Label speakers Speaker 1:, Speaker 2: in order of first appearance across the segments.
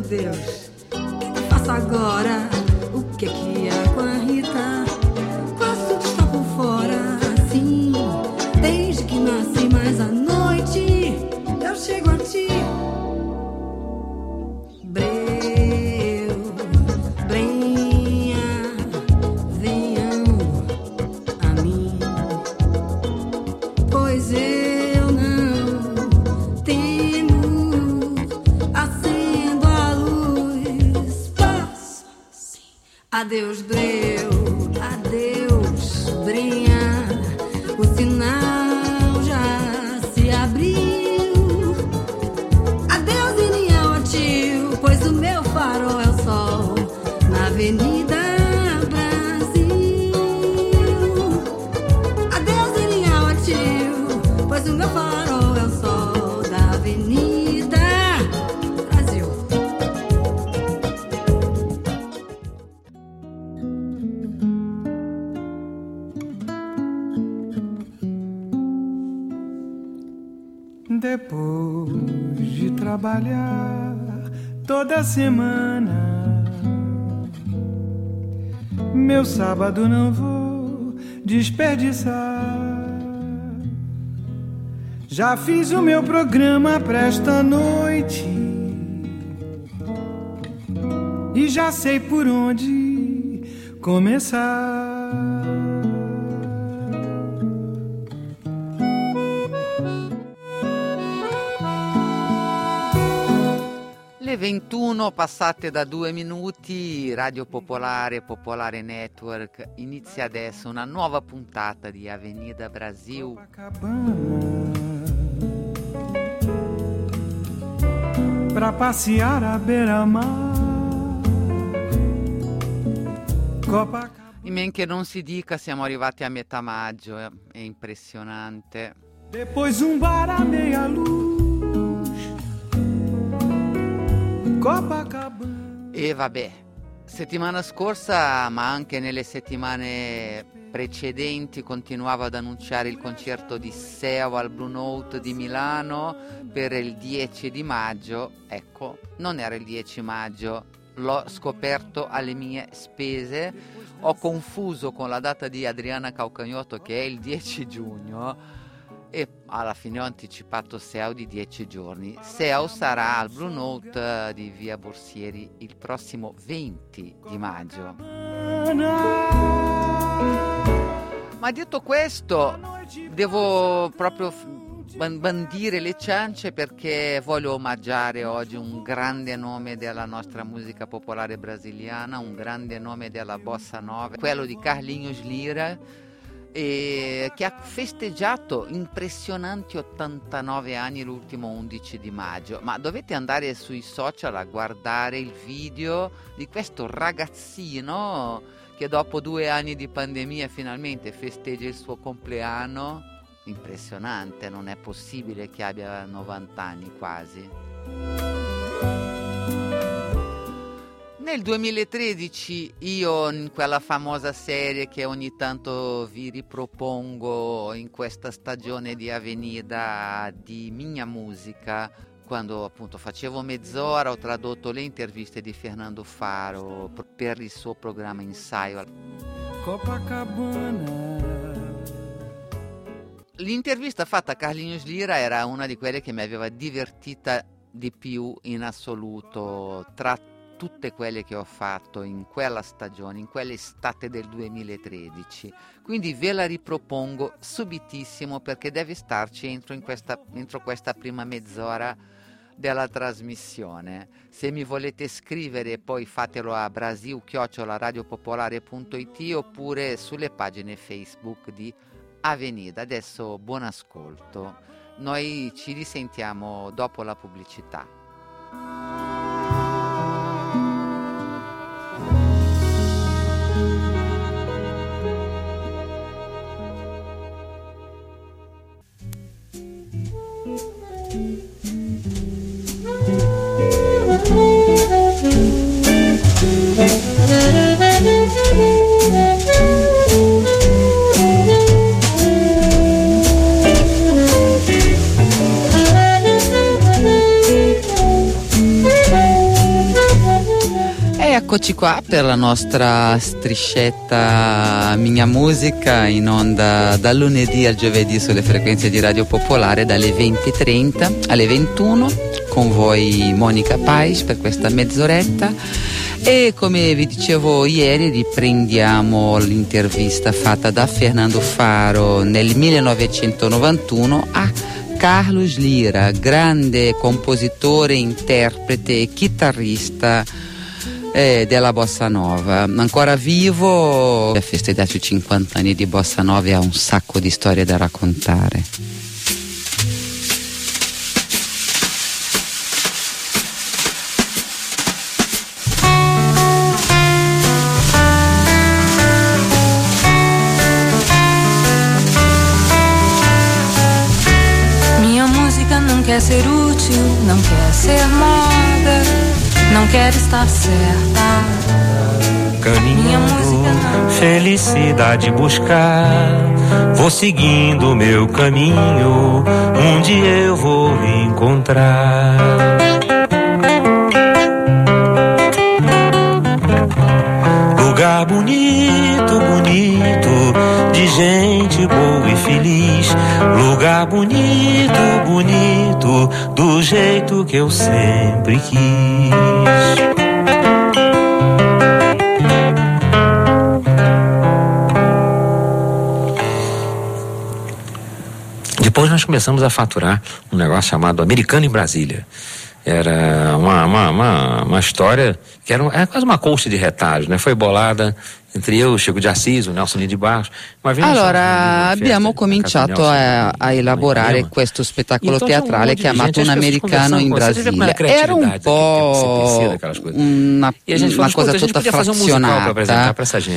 Speaker 1: Deus, o que eu faço agora? O que é que há com a Rita? Quase tudo está por fora, sim, desde que nasci, mas à noite eu chego a ti. Breu, brenha, venham a mim, pois eu não temo, acendo a luz, passo assim. Adeus, breu, adeus, brenha, o sinal já se abriu. Adeus, Iniel, a tio, pois o meu farol é o sol na Avenida Brasil. Adeus, Iniel, a tio, pois o meu farol é o sol da Avenida Brasil.
Speaker 2: Depois de trabalhar toda semana, meu sábado não vou desperdiçar. Já fiz o meu programa pra esta noite e já sei por onde começar.
Speaker 3: Le 21 passate da 2 minuti, Radio Popolare, Popolare Network, inizia adesso una nuova puntata di Avenida Brasil.
Speaker 2: Pra passear a beira-mar,
Speaker 3: In men che non si dica, siamo arrivati a metà maggio, è impressionante.
Speaker 2: Depois bar a meia luz, Copacabana.
Speaker 3: E vabbè, settimana scorsa, ma anche nelle settimane precedenti, continuavo ad annunciare il concerto di Seo al Blue Note di Milano per il 10 di maggio. Ecco, non era il 10 maggio, l'ho scoperto alle mie spese, ho confuso con la data di Adriana Caucagnotto che è il 10 giugno e alla fine ho anticipato Seo di 10 giorni. Seo sarà al Blue Note di Via Borsieri il prossimo 20 di maggio. Ma detto questo, devo proprio bandire le ciance perché voglio omaggiare oggi un grande nome della nostra musica popolare brasiliana, un grande nome della bossa nova, quello di Carlinhos Lira, che ha festeggiato impressionanti 89 anni l'ultimo 11 di maggio. Ma dovete andare sui social a guardare il video di questo ragazzino che dopo 2 anni di pandemia finalmente festeggia il suo compleanno. Impressionante, non è possibile che abbia 90 anni quasi. Nel 2013 io, in quella famosa serie che ogni tanto vi ripropongo in questa stagione di Avenida di Minha Musica, quando appunto facevo mezz'ora, ho tradotto le interviste di Fernando Faro per il suo programma Ensaio.
Speaker 2: Copacabana.
Speaker 3: L'intervista fatta a Carlinhos Lira era una di quelle che mi aveva divertita di più in assoluto tra tutte quelle che ho fatto in quella stagione, in quell'estate del 2013. Quindi ve la ripropongo subitissimo perché deve starci entro questa prima mezz'ora della trasmissione. Se mi volete scrivere poi fatelo a brasil@radiopopolare.it oppure sulle pagine Facebook di Avenida. Adesso buon ascolto. Noi ci risentiamo dopo la pubblicità. Eccoci qua per la nostra striscetta Minha Musica, in onda dal lunedì al giovedì sulle frequenze di Radio Popolare dalle 20:30 alle 21, con voi Monica Pais per questa mezz'oretta. E come vi dicevo ieri, riprendiamo l'intervista fatta da Fernando Faro nel 1991 a Carlos Lyra, grande compositore, interprete e chitarrista della Bossa Nova. Ancora vivo, ha festeggiato i 50 anni di Bossa Nova e ha un sacco di storie da raccontare.
Speaker 4: Quer ser útil, não quer ser moda, não quer estar certa.
Speaker 5: Caminhando, felicidade buscar, vou seguindo meu caminho, um dia eu vou me encontrar. Lugar bonito, bonito, de gente boa e feliz. Lugar bonito, bonito, do jeito que eu sempre quis. Depois nós começamos a faturar um negócio chamado Americano em Brasília. Era uma história que era quase uma colcha de retalhos, né? Foi bolada entre eu, Chico de Assis, o Nelson Lino de Barros.
Speaker 3: Allora abbiamo cominciato a elaborare questo spettacolo teatrale chiamato Un americano in Brasile. Era un po' una cosa tutta frazionata,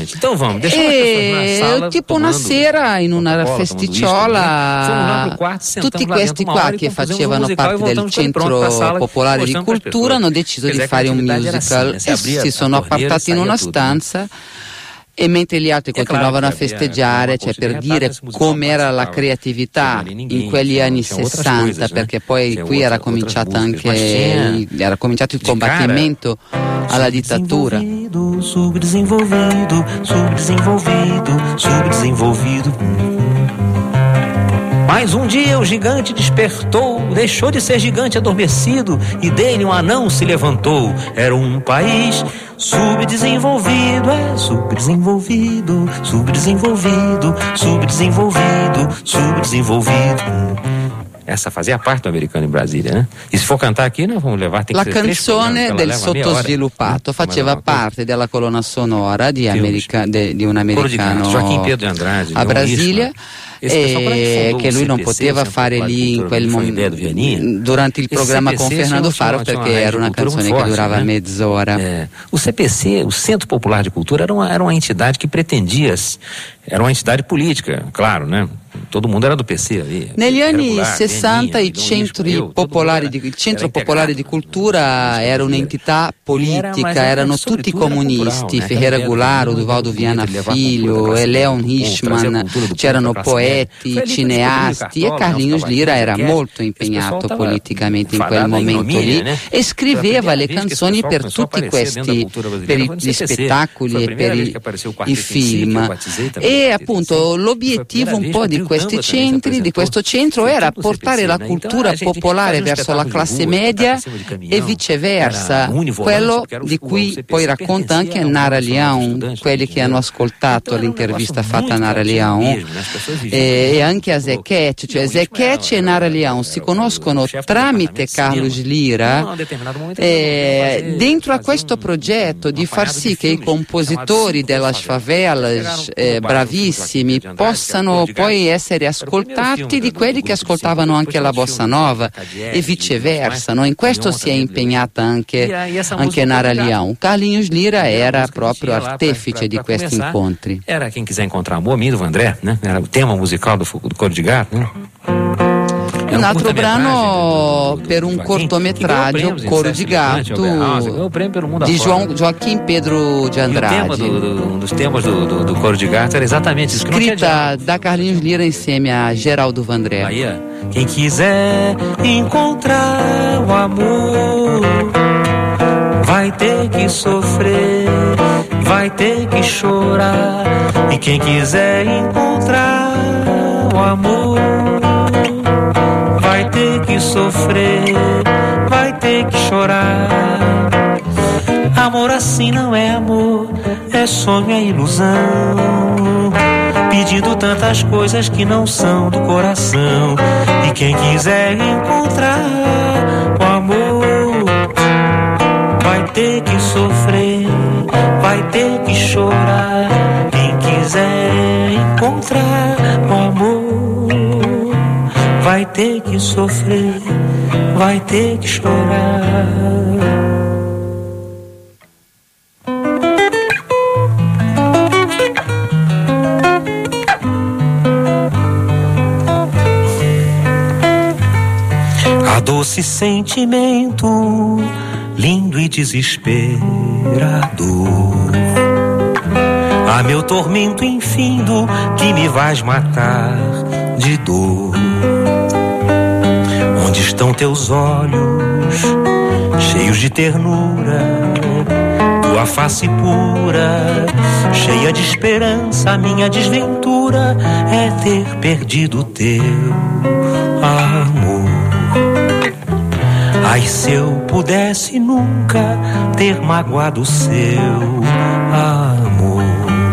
Speaker 3: e tipo una sera in una festicciola tutti questi qua che facevano parte del Centro Popolare di Cultura hanno deciso di fare un musical e si sono appartati in una stanza. E mentre gli altri continuavano a festeggiare, cioè per dire com'era la creatività in quegli anni 60, perché poi qui era cominciato il combattimento alla dittatura.
Speaker 5: Subdesenvolvido. Mas um dia o gigante despertou, deixou de ser gigante adormecido e dele um anão se levantou. Era um país subdesenvolvido, subdesenvolvido. Essa fazia parte do Americano in Brasília, né? E se for cantar aqui, nós vamos levar
Speaker 3: La canzone del sottosviluppato faceva parte della colonna sonora di un americano a Brasilia. E che lui non poteva fare lì in quel momento durante il programma con Fernando Faro, perché era una canzone che durava mezz'ora.
Speaker 5: O CPC, o Centro Popular de Cultura, era uma entidade que pretendia, era uma entidade política, claro, né? Todo mundo era do PC ali.
Speaker 3: Negli anni 60 il Centro Popolare di Cultura era un'entità politica, erano tutti comunisti, Ferreira Goulart, Oduvaldo Viana Filho, Leon Hirschman, c'erano poeti, cineasti, e Carlinhos Lyra era molto impegnato politicamente in quel momento lì e scriveva le canzoni per tutti questi, per gli spettacoli e per i film. E appunto l'obiettivo un po' di questi centri, di questo centro, era portare la cultura popolare verso la classe media e viceversa, quello di cui poi racconta anche Nara Leão, quelli che hanno ascoltato l'intervista fatta a Nara Leão e anche a Zé Cat, cioè Zé Cat e Nara Leão si conoscono tramite Carlos Lyra dentro a questo progetto di far sì che i compositori della favelas bravissimi possano poi essere ascoltati di quelli che ascoltavano anche la Bossa Nova e viceversa, no? In questo si è impegnata anche Nara Leão. Carlinhos Lyra era proprio artefice di questi incontri.
Speaker 5: Era quem quiser encontrar amor, do André, né? Era o tema musical do Coro de Gato, né?
Speaker 3: Un altro brano per un cortometraggio, Coro di Gato, di Joaquim Pedro de Andrade.
Speaker 5: Um dos temas do Coro de Gato era exatamente isso.
Speaker 3: Scritta da Carlinhos Lyra insieme a Geraldo Vandré.
Speaker 5: Quem quiser encontrar o amor vai vai ter que sofrer, vai ter que chorar. E quem quiser encontrar o amor vai ter que sofrer, vai ter que chorar. Amor assim não é amor, é sonho, é ilusão, pedindo tantas coisas que não são do coração. E quem quiser encontrar o amor vai ter que sofrer, vai ter que chorar. Quem quiser encontrar o amor vai ter que sofrer, vai ter que chorar. Doce sentimento, lindo e desesperador. Ah, meu tormento infindo, que me vais matar de dor. Onde estão teus olhos, cheios de ternura, tua face pura, cheia de esperança? Minha desventura é ter perdido teu amor. Ai, se eu pudesse nunca ter magoado o seu amor.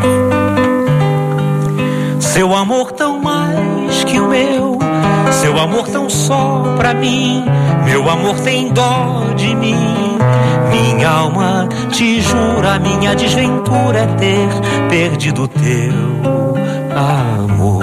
Speaker 5: Seu amor tão mais que o meu, seu amor tão só pra mim. Meu amor tem dó de mim. Minha alma te jura, minha desventura é ter perdido teu amor.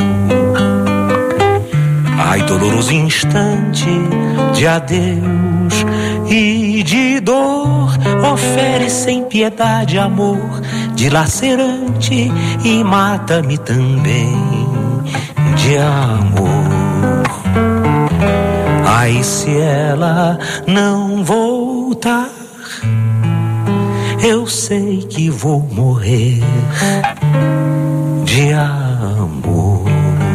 Speaker 5: Ai, doloroso instante de adeus e de dor, ofere sem piedade amor dilacerante e mata-me também de amor. Ai, se ela não voltar, eu sei que vou morrer de amor.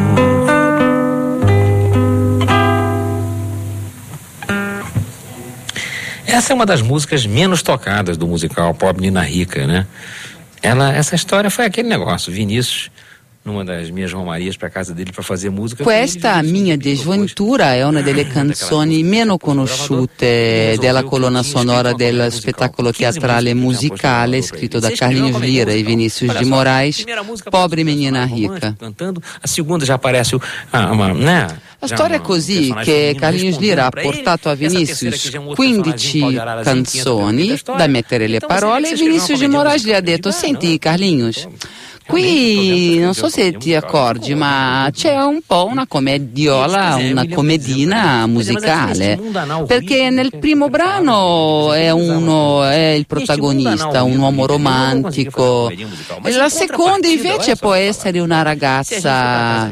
Speaker 5: Essa é uma das músicas menos tocadas do musical Pobre Nina Rica, né? Essa história foi aquele negócio, Vinícius, numa das minhas romarias para casa dele para fazer música.
Speaker 6: Questa Mia Desventura è una delle canzoni meno conosciute della colonna sonora del spettacolo teatrale musicale scritto da Carlinhos Lira e Vinícius de Moraes, Pobre Menina Rica.
Speaker 5: A segunda já aparece
Speaker 6: La storia è così, che Carlinhos Lira ha portato a Vinícius 15 canzoni da mettere le parole e Vinícius de Moraes gli ha detto: senti Carlinhos, qui non so se ti accorgi, ma c'è un po' una commediola, una commedina musicale, perché nel primo brano è il protagonista, un uomo romantico, e la seconda invece può essere una ragazza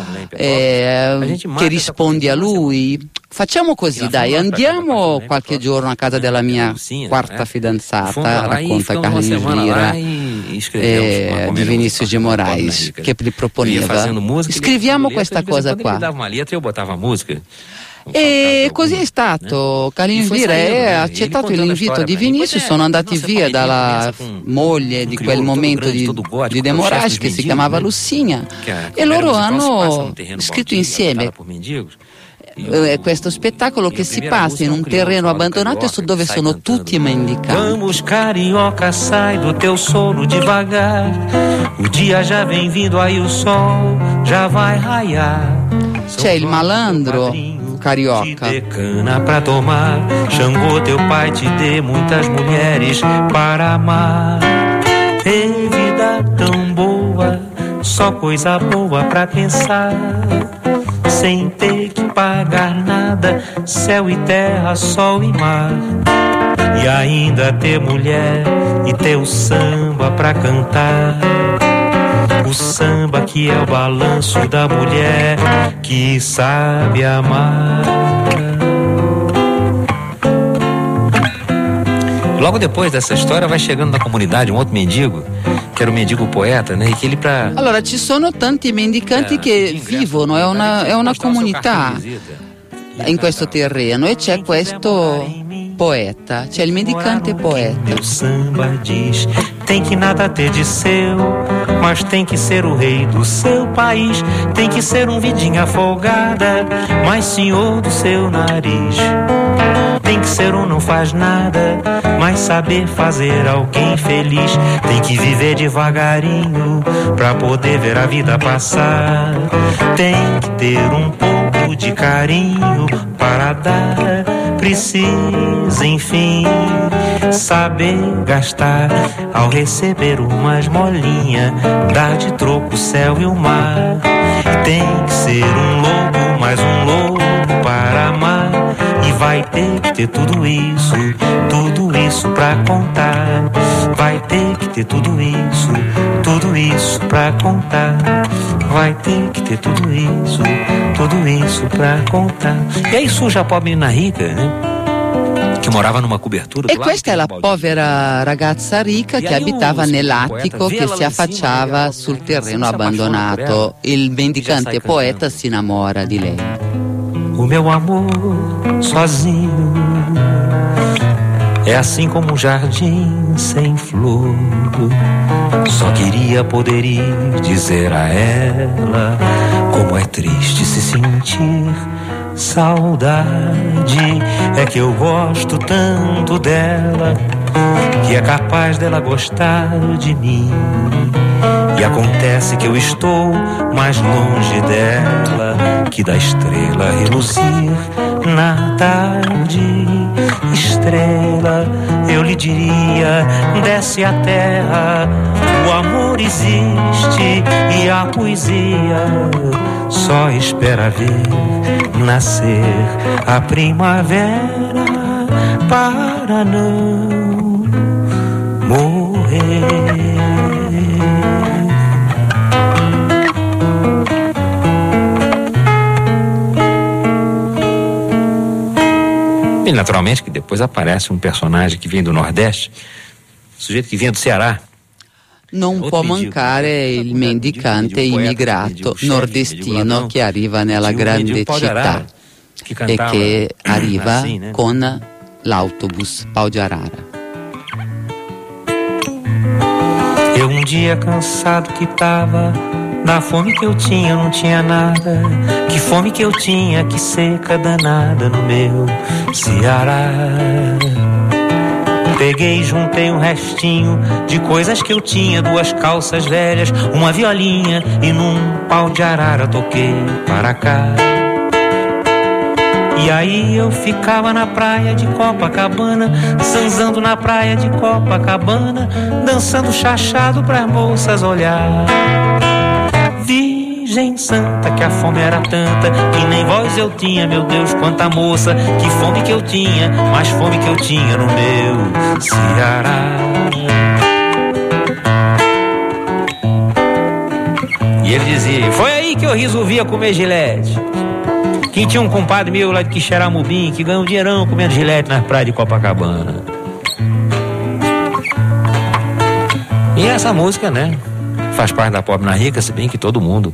Speaker 6: che risponde a lui. Facciamo così, dai, andiamo qualche giorno a casa della mia quarta fidanzata, racconta Carlinhos Lira di Vinícius de Moraes, che gli proponeva. Scriviamo questa cosa qua. E così è stato. Carlinhos Lira ha accettato l'invito di Vinícius, sono andati via dalla moglie di quel momento di De Moraes, che si chiamava Lucinha, e loro hanno scritto insieme questo spettacolo che si passa in un terreno abbandonato e dove sono tutti mendicanti.
Speaker 5: Vamos carioca, sai do teu sono devagar. O dia já vem vindo, aí o sol já vai raiar.
Speaker 6: C'è il malandro carioca.
Speaker 5: Te cana pra tomar. Xangô, teu pai te dê muitas mulheres para amar. E vida tão boa, só coisa boa pra pensar. Sem ter que pagar nada, céu e terra, sol e mar. E ainda ter mulher e ter o samba pra cantar. O samba que é o balanço da mulher que sabe amar. Logo depois dessa história vai chegando na comunidade um outro mendigo, che era un mendigo poeta, né? E che
Speaker 6: Allora ci sono tanti mendicanti che vivono, è una comunità in questo terreno, e c'è questo poeta, c'è il mendicante poeta.
Speaker 7: Meu samba diz, tem que nada ter de seu, mas tem que ser o rei do seu país. Tem que ser um vidinha folgada, mas senhor do seu nariz. Tem que ser um não faz nada, mas saber fazer alguém feliz. Tem que viver devagarinho, pra poder ver a vida passar. Tem que ter um pouco de carinho para dar. Precisa, enfim, saber gastar. Ao receber uma esmolinha, dar de troco o céu e o mar. Tem que ser um lobo, mais um lobo para amar. E vai ter que ter tudo isso pra contar. Vai ter que ter tudo isso pra contar. Vai ter que ter tudo isso pra contar. E aí surge a pobre menina rica, né? Che morava numa cobertura.
Speaker 6: E questa è la povera ragazza ricca che abitava nell'attico che si affacciava sul terreno abbandonato. Il mendicante poeta si innamora di lei.
Speaker 7: O meu amor sozinho é assim como um jardim sem flor. Só queria poder ir dizer a ela como é triste se sentir saudade. É que eu gosto tanto dela, que é capaz dela gostar de mim. E acontece que eu estou mais longe dela que da estrela reluzir na tarde. Estrela, eu lhe diria, desce a terra. O amor existe e a poesia só espera ver nascer a primavera para não morrer.
Speaker 5: E naturalmente que depois aparece um personagem que vem do Nordeste, sujeito que vinha do Ceará.
Speaker 6: Non può mancare il mendicante immigrato nordestino che arriva nella grande città e che arriva con l'autobus Pau de Arara.
Speaker 7: Eu dia cansado que tava, da fome que eu tinha não tinha nada. Que fome que eu tinha, que seca danada no meu Ceará. Peguei, juntei um restinho de coisas que eu tinha, 2 calças velhas, uma violinha e num pau de arara toquei para cá. E aí eu ficava na praia de Copacabana, zanzando na praia de Copacabana, dançando chachado pras moças olhar. Virgem santa, que a fome era tanta, que nem voz eu tinha, meu Deus, quanta moça. Que fome que eu tinha, mais fome que eu tinha no meu Ceará. E ele dizia, foi aí que eu resolvia comer gilete. Que tinha um compadre meu lá de Quixeramobim que ganhou um dinheirão comendo gilete nas praias de Copacabana. E essa música, né, faz parte da Pobre na Rica, se bem que todo mundo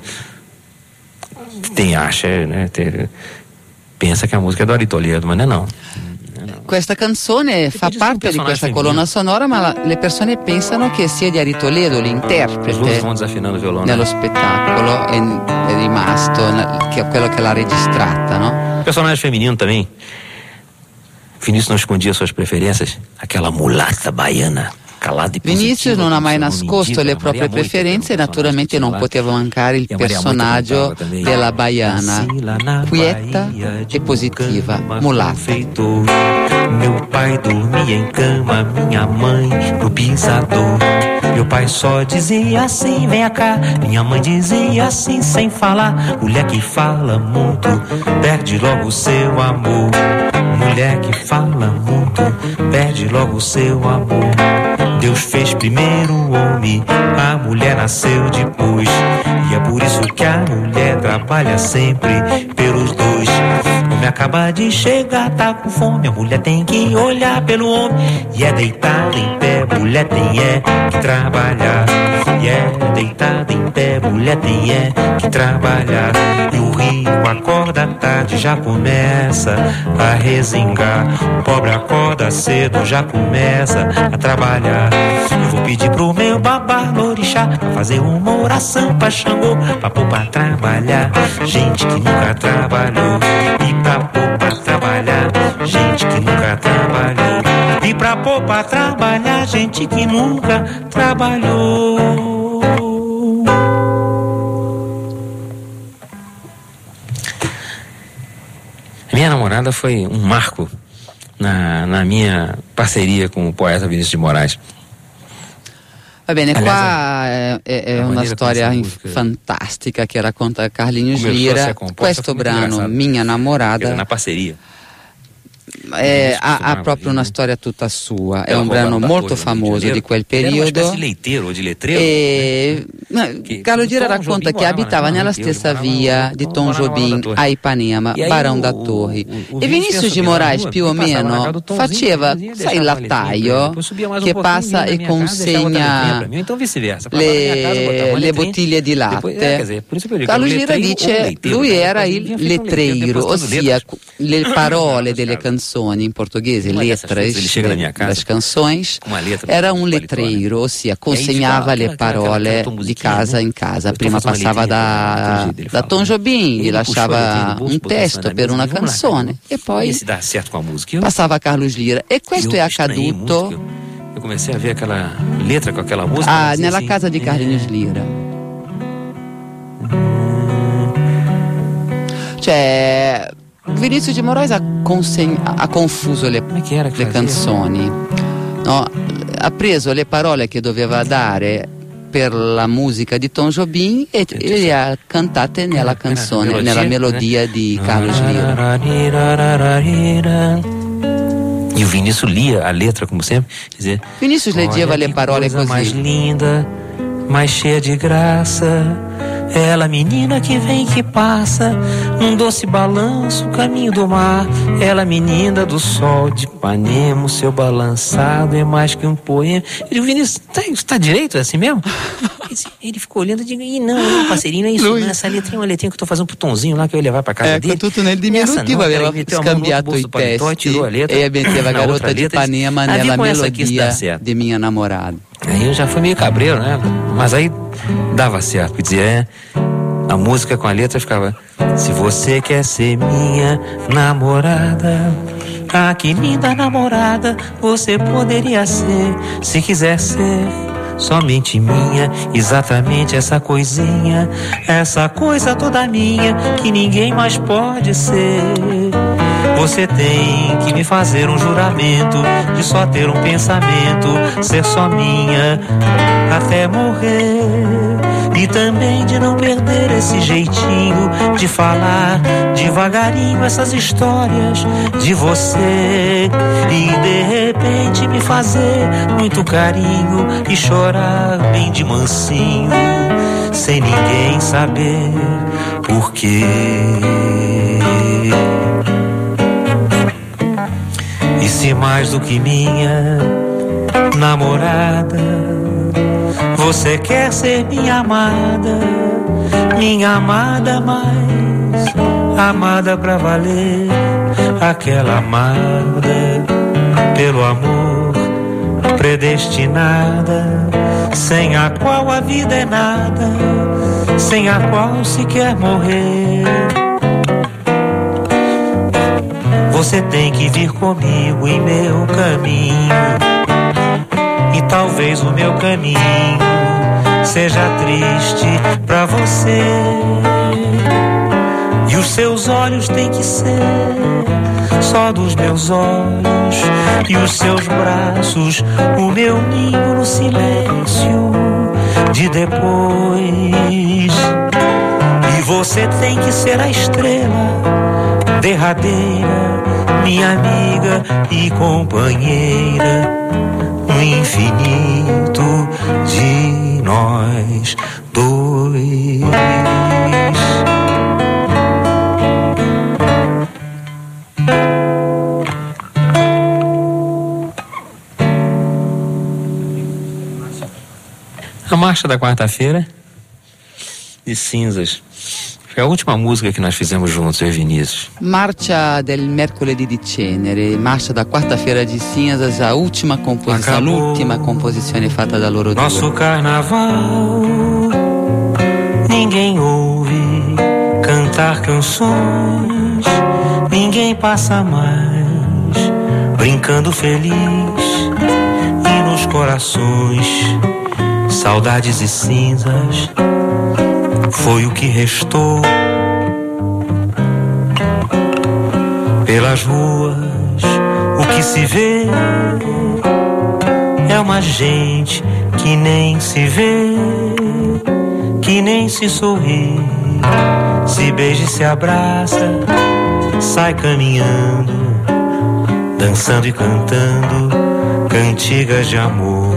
Speaker 7: acha, né, pensa che la musica è di Ari Toledo, ma no.
Speaker 6: Questa canzone fa parte di questa colonna sonora, ma le persone pensano che sia di Ari Toledo, l'interprete nello spettacolo è rimasto che è quello che l'ha registrata, no?
Speaker 5: Personagem feminino também. Vinícius não escondia suas preferências, aquela mulata baiana.
Speaker 6: Vinicius non ha mai nascosto le proprie preferenze e naturalmente non poteva mancare il personaggio della baiana, quieta e positiva, mulatta.
Speaker 7: Meu pai dormia em cama, minha mãe no pisador. Meu pai só dizia assim, venha cá. Minha mãe dizia assim, sem falar. Mulher que fala muito, perde logo o seu amor. Mulher que fala muito, perde logo o seu amor. Deus fez primeiro o homem, a mulher nasceu depois. E é por isso que a mulher trabalha sempre pelos dois. O homem acaba de chegar, tá com fome, a mulher tem que olhar pelo homem. E é deitada em pé, mulher tem que trabalhar. E é deitada em pé, mulher tem que trabalhar. E o rico acorda tarde, já começa a resingar. O pobre acorda cedo, já começa a trabalhar. Eu vou pedir pro meu babá Lorixá pra fazer uma oração pra Xangô, pra pôr pra trabalhar gente que nunca trabalhou. E pra pôr pra trabalhar gente que nunca trabalhou. E pra pôr pra trabalhar gente que nunca trabalhou.
Speaker 5: Minha namorada foi um marco na minha parceria com o poeta Vinícius de Moraes.
Speaker 6: Va bene, qua è una storia fantastica che racconta Carlinhos Lira. Questo brano, Minha Namorada,
Speaker 5: era una parceria.
Speaker 6: Ha proprio una storia tutta sua, è un brano molto famoso di quel periodo. E Carlos Lira racconta che abitava nella stessa via di Tom Jobim a Ipanema, Barão da Torre, e Vinícius de Moraes più o meno faceva, sai, il lattaio che passa e consegna le bottiglie di latte. Carlos Lira dice lui era il letreiro, ossia le parole delle canzoni in portoghese, letras das canções, era un letreiro, ossia consegnava le parole di casa in casa. Prima passava da Tom Jobim, gli lasciava un testo per una canzone e poi passava a Carlos Lira. E questo è accaduto
Speaker 5: eu comecei a ver aquela letra com aquela música
Speaker 6: nella casa di Carlinhos Lira. Cioè Vinícius de Moraes ha confuso le canzoni, no? Ha preso le parole che doveva dare per la musica di Tom Jobim e le ha cantate nella canzone, nella melodia di Carlos Lira.
Speaker 5: E o Vinícius lia a letra, como sempre.
Speaker 6: Vinícius leggeva le parole così.
Speaker 7: Mais linda, mais cheia de graça. Ela, menina que vem que passa, num doce balanço, caminho do mar. Ela, menina do sol de Ipanema, o seu balançado é mais que um poema. Eu digo, Vinícius, tá direito? É assim mesmo? Ele ficou olhando e digo, não, parceirinho, não é isso. Não, essa letrinha é uma letrinha que eu tô fazendo pro Tonzinho lá, que eu ia levar pra casa dele.
Speaker 6: Tutto nel diminutivo aveva scambiato i testi e metteva Garota di Ipanema nella melodia di Minha Namorada.
Speaker 5: Aí eu já fui meio cabreiro, né? Mas aí dava certo, quer dizer, a música com a letra ficava: se você quer ser minha namorada, ah, que linda namorada você poderia ser, se quiser ser somente minha, exatamente essa coisinha, essa coisa toda minha que ninguém mais pode ser. Você tem que me fazer um juramento de só ter um pensamento, ser só minha até morrer. E também de não perder esse jeitinho de falar devagarinho essas histórias de você. E de repente me fazer muito carinho e chorar bem de mansinho, sem ninguém saber por quê. E se mais do que minha namorada, você quer ser minha amada mais amada pra valer, aquela amada pelo amor predestinada, sem a qual a vida é nada, sem a qual se quer morrer. Você tem que vir comigo em meu caminho, e talvez o meu caminho seja triste pra você. E os seus olhos têm que ser só dos meus olhos, e os seus braços o meu ninho no silêncio de depois. E você tem que ser a estrela derradeira, minha amiga e companheira, no infinito de nós dois. Marcha da Quarta-feira de Cinzas. Foi a última música que nós fizemos juntos, eu e Vinícius.
Speaker 6: Marcia del Mercoledì di Cenere, Marcia da Quarta-feira de Cinzas, a última composição,
Speaker 7: Acabou
Speaker 6: l'ultima composizione fatta da loro due.
Speaker 7: Nosso carnaval, ninguém ouve cantar canções, ninguém passa mais brincando feliz, e nos corações saudades e cinzas foi o que restou. Pelas ruas o que se vê é uma gente que nem se vê, que nem se sorri, se beija e se abraça, sai caminhando, dançando e cantando cantigas de amor.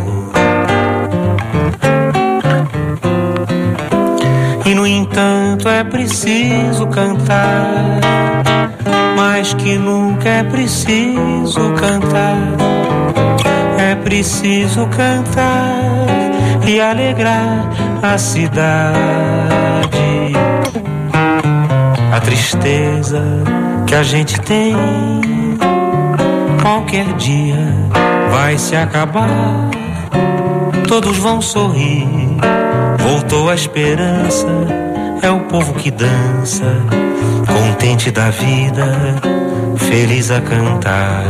Speaker 7: E no entanto é preciso cantar, mais que nunca é preciso cantar. É preciso cantar e alegrar a cidade. A tristeza que a gente tem qualquer dia vai se acabar. Todos vão sorrir, voltou a esperança. É o povo que dança, contente da vida, feliz a cantar.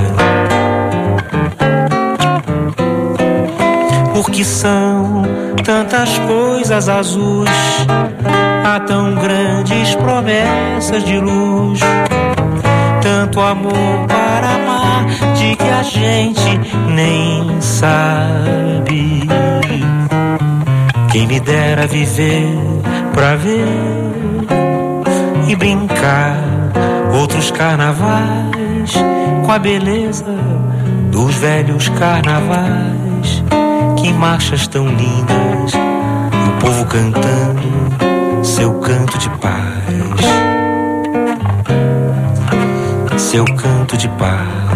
Speaker 7: Porque são tantas coisas azuis, há tão grandes promessas de luz, tanto amor para amar, de que a gente nem sabe. Quem me dera viver pra ver e brincar outros carnavais com a beleza dos velhos carnavais. Que marchas tão lindas, o povo cantando seu canto de paz, seu canto de paz,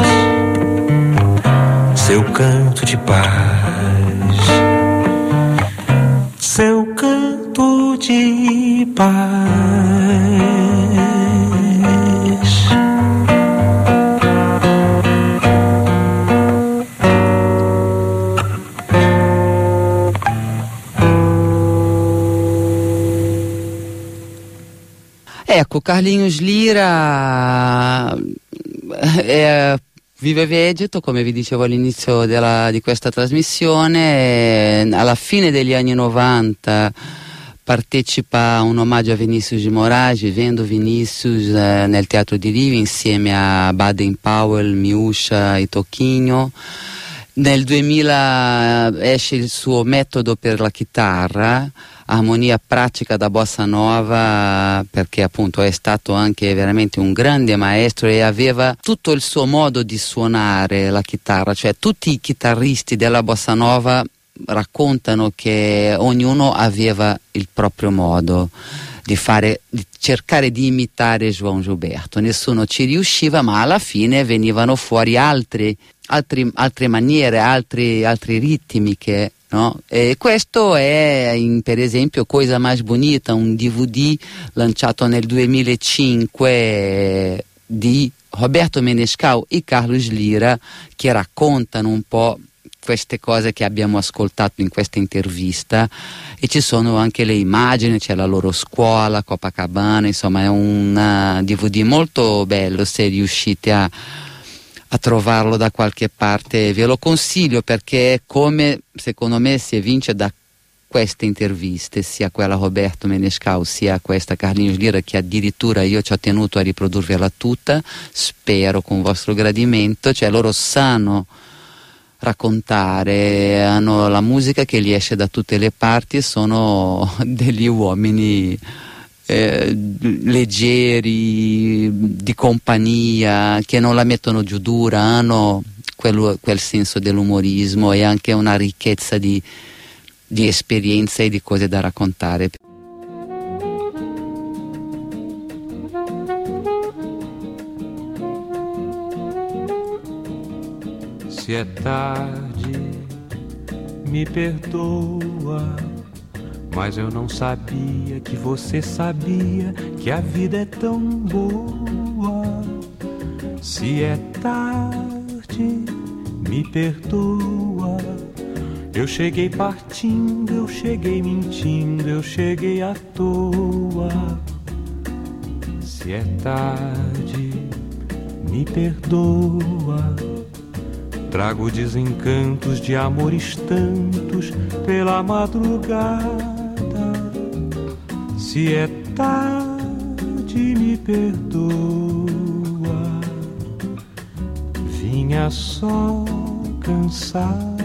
Speaker 7: seu canto de paz, seu canto de paz.
Speaker 6: Ecco, Carlinhos Lira vive Vegeto, come vi dicevo all'inizio di questa trasmissione. Alla fine degli anni 90 partecipa a un omaggio a Vinícius de Moraes, vivendo Vinícius nel Teatro di Rivi insieme a Baden-Powell, Miúcha e Toquinho. Nel 2000 esce il suo metodo per la chitarra, armonia pratica da bossa nova, perché appunto è stato anche veramente un grande maestro e aveva tutto il suo modo di suonare la chitarra, cioè tutti i chitarristi della bossa nova raccontano che ognuno aveva il proprio modo di cercare di imitare João Gilberto. Nessuno ci riusciva, ma alla fine venivano fuori altre maniere, altri ritmiche, no? E questo è per esempio Coisa Mais Bonita, un DVD lanciato nel 2005 di Roberto Menescal e Carlos Lira, che raccontano un po' queste cose che abbiamo ascoltato in questa intervista, e ci sono anche le immagini, c'è la loro scuola, Copacabana, insomma è un DVD molto bello. Se riuscite a trovarlo da qualche parte ve lo consiglio, perché come secondo me si evince da queste interviste, sia quella Roberto Menescal sia questa Carlinhos Lira, che addirittura io ci ho tenuto a riprodurvela tutta, spero con vostro gradimento, cioè loro sanno raccontare, hanno la musica che gli esce da tutte le parti e sono degli uomini leggeri, di compagnia, che non la mettono giù dura, hanno quel senso dell'umorismo e anche una ricchezza di esperienze e di cose da raccontare.
Speaker 7: Se é tarde, me perdoa,
Speaker 8: Mas eu não sabia que você sabia que a vida é tão boa. Se é tarde, me perdoa. Eu cheguei partindo, eu cheguei mentindo, eu cheguei à toa. Se é tarde, me perdoa. Trago desencantos de amores tantos pela madrugada. Se é tarde, me perdoa. Vinha só cansado.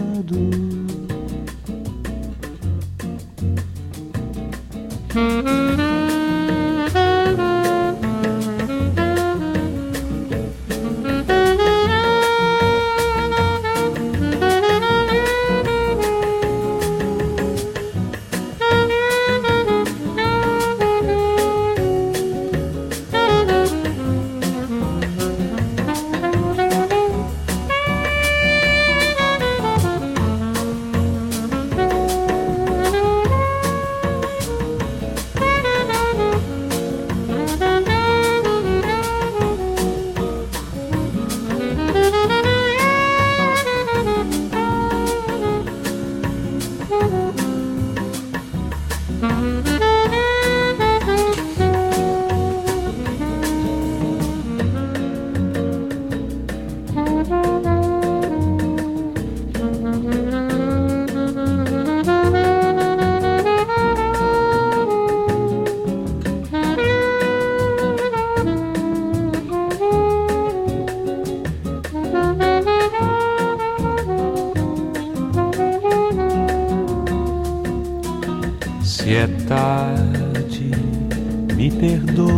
Speaker 8: Se é tarde, me perdoa.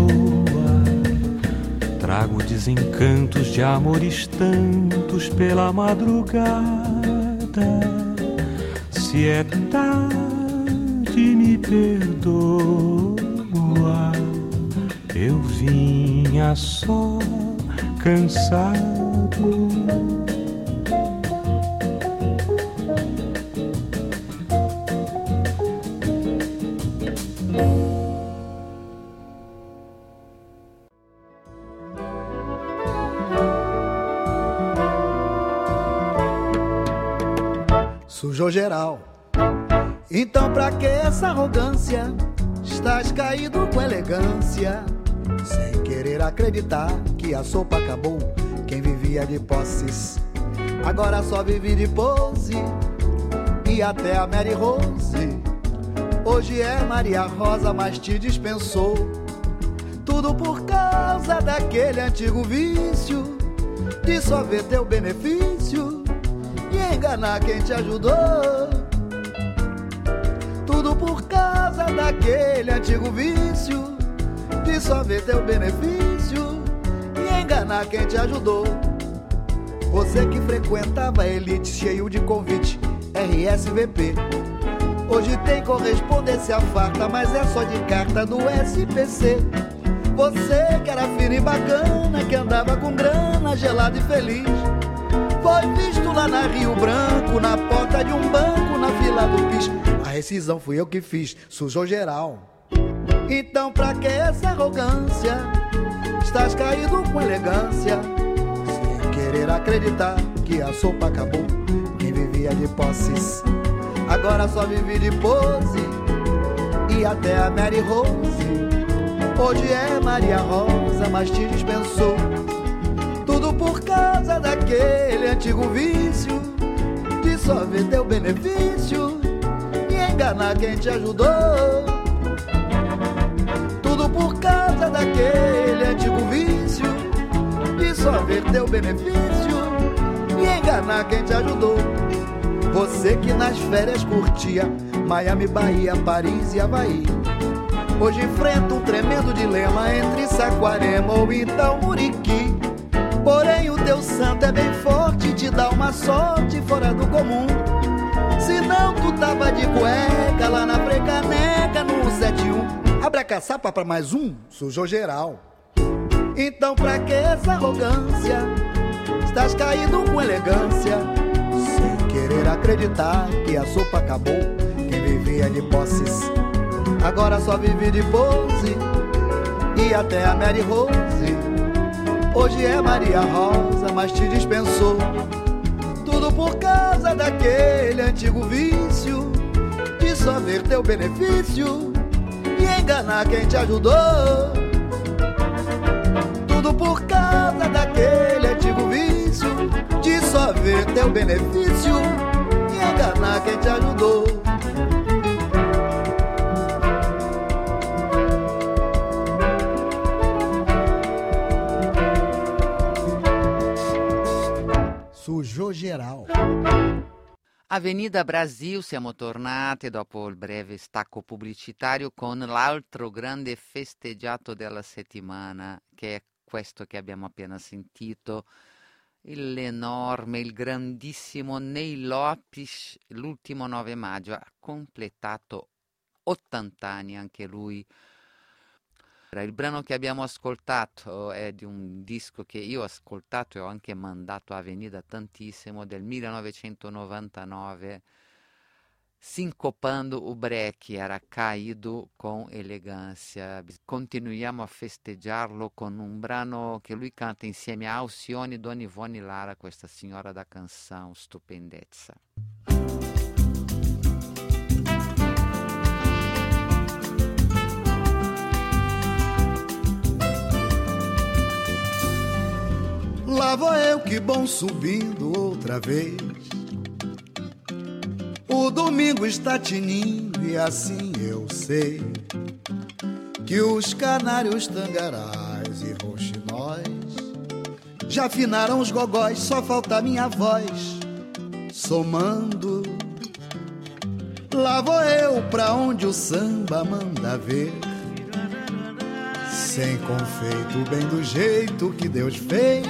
Speaker 8: Trago desencantos de amores tantos pela madrugada. Se é tarde, me perdoa. Eu vinha só cansado.
Speaker 9: Sujou geral. Então pra que essa arrogância? Estás caído com elegância, sem querer acreditar que a sopa acabou. Quem vivia de posses agora só vive de pose. E até a Mary Rose hoje é Maria Rosa, mas te dispensou. Tudo por causa daquele antigo vício de só ver teu benefício e enganar quem te ajudou. Tudo por causa daquele antigo vício de só ver teu benefício e enganar quem te ajudou. Você que frequentava a elite cheio de convite RSVP, hoje tem correspondência farta, mas é só de carta do SPC. Você que era fino e bacana, que andava com grana, gelado e feliz, foi visto lá na Rio Branco, na porta de um banco, na fila do PIS. A rescisão fui eu que fiz, sujou geral. Então pra que essa arrogância? Estás caído com elegância, sem querer acreditar que a sopa acabou. Quem vivia de posses agora só vive de pose. E até a Mary Rose hoje é Maria Rosa, mas te dispensou. Tudo por causa daquele antigo vício de só ver teu benefício e enganar quem te ajudou. Tudo por causa daquele antigo vício de só ver teu benefício e enganar quem te ajudou. Você que nas férias curtia Miami, Bahia, Paris e Havaí, hoje enfrenta um tremendo dilema entre Saquarema ou então Muriqui. Porém o teu santo é bem forte, te dá uma sorte fora do comum. Se não tu tava de cueca lá na Frecaneca no 171. Abre a caçapa pra mais um, sujou geral. Então pra que essa arrogância? Estás caído com elegância, sem querer acreditar que a sopa acabou. Quem vivia de posses agora só vive de pose. E até a Mary Rose hoje é Maria Rosa, mas te dispensou. Tudo por causa daquele antigo vício de só ver teu benefício e enganar quem te ajudou. Tudo por causa daquele antigo vício de só ver teu benefício e enganar quem te ajudou. Sujou geral.
Speaker 3: Avenida Brasil, siamo tornati dopo il breve stacco pubblicitario con l'altro grande festeggiato della settimana, che è questo che abbiamo appena sentito, l'enorme, il grandissimo Ney Lopes, l'ultimo 9 maggio, ha completato 80 anni anche lui. Il brano che abbiamo ascoltato è di un disco che io ho ascoltato e ho anche mandato a Avenida tantissimo, del 1999, Sincopando o break, era caído con elegância. Continuiamo a festeggiarlo con un brano che lui canta insieme a Alcione e Dona Ivone Lara, questa signora da canção, stupendezza.
Speaker 9: Lá vou eu, que bom, subindo outra vez. O domingo está tinindo e assim eu sei que os canários, tangarás e rouxinóis já afinaram os gogóis, só falta minha voz somando. Lá vou eu pra onde o samba manda ver, sem confeito, bem do jeito que Deus fez.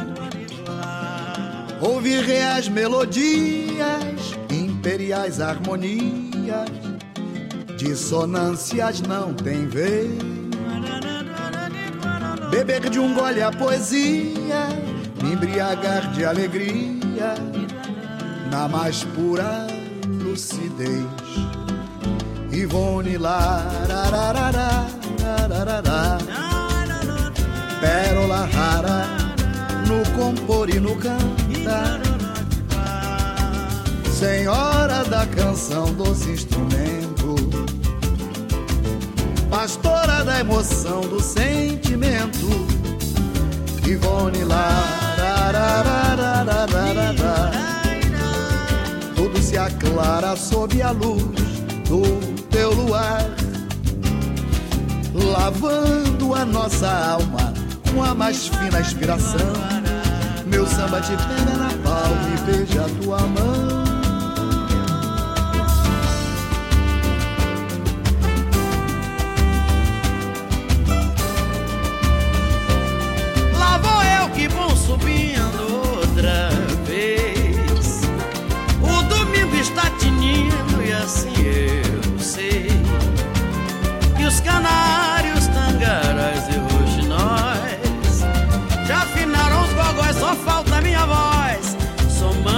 Speaker 9: Ouvir reais melodias, imperiais harmonias, dissonâncias não tem vez. Beber de um gole a poesia, me embriagar de alegria, na mais pura lucidez. Ivone Lara, pérola rara no compor e no cantar. Senhora da canção, doce instrumento, pastora da emoção, do sentimento. Ivone Lara, tudo se aclara sob a luz do teu luar, lavando a nossa alma com a mais fina inspiração. Meu samba te pega na palma e beija a tua mão.
Speaker 10: Lá vou eu, que vou subindo outra vez. O domingo está tinindo e assim eu sei que os canários, tangarás e rouxinóis já afinaram os gogóis, só falta minha voz somando.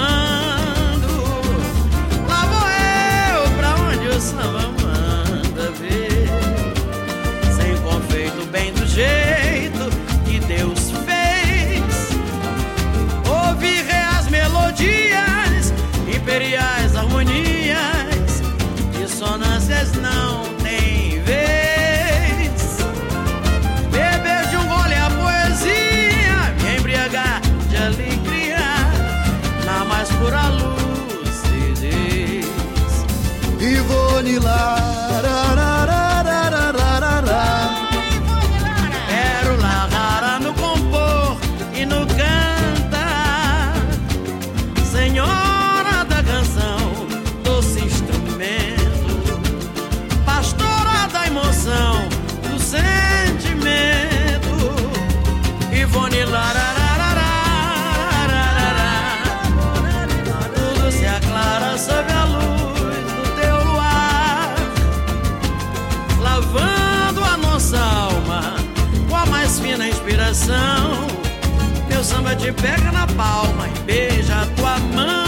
Speaker 10: Lá vou eu pra onde o samba manda ver, sem confeito, bem do jeito que Deus fez. Ouvir reais melodias, imperiais harmonias, dissonâncias não tem vez. Beber de um gole a poesia, me embriagar de alegria, na mais pura lucidez.
Speaker 9: Ivone
Speaker 10: pérola rara no compor e no cantar. Senhora da canção, doce instrumento, pastora da emoção, do sentimento. Ivone tudo se aclara sob a luz do teu luar, lavando a nossa alma com a mais fina inspiração. Meu samba te pega na palma e beija a tua mão.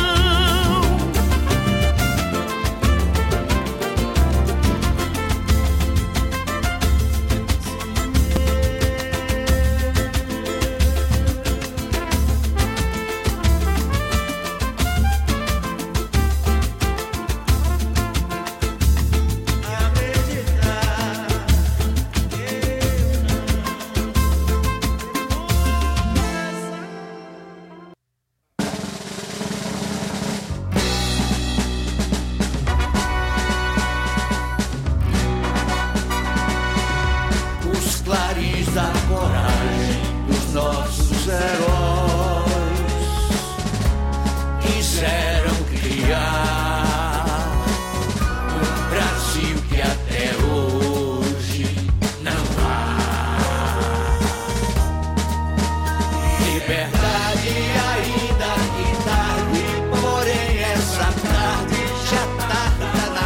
Speaker 10: nossos heróis quiseram criar um Brasil que até hoje não há. Liberdade ainda que tarde, porém essa tarde já tarda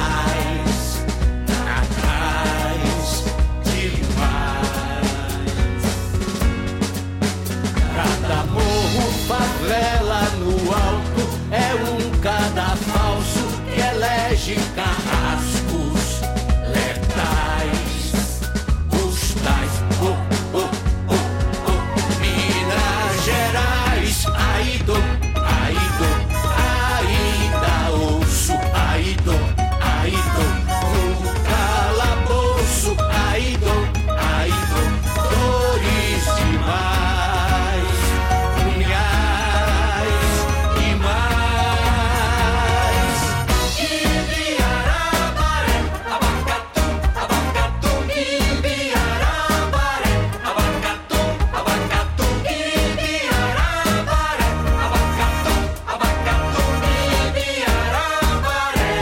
Speaker 10: atrás demais. Cada morro, favela no alto é um cadafalso que elege carrascos letais. Os tais, Minas Gerais, Aido, ainda ouço, Aido, no calabouço, Aido, dores demais, punhais e mais. Ibiarabaré, abacatum, Ibiarabaré, abacatum, Ibiarabaré, abacatum, Ibiarabaré.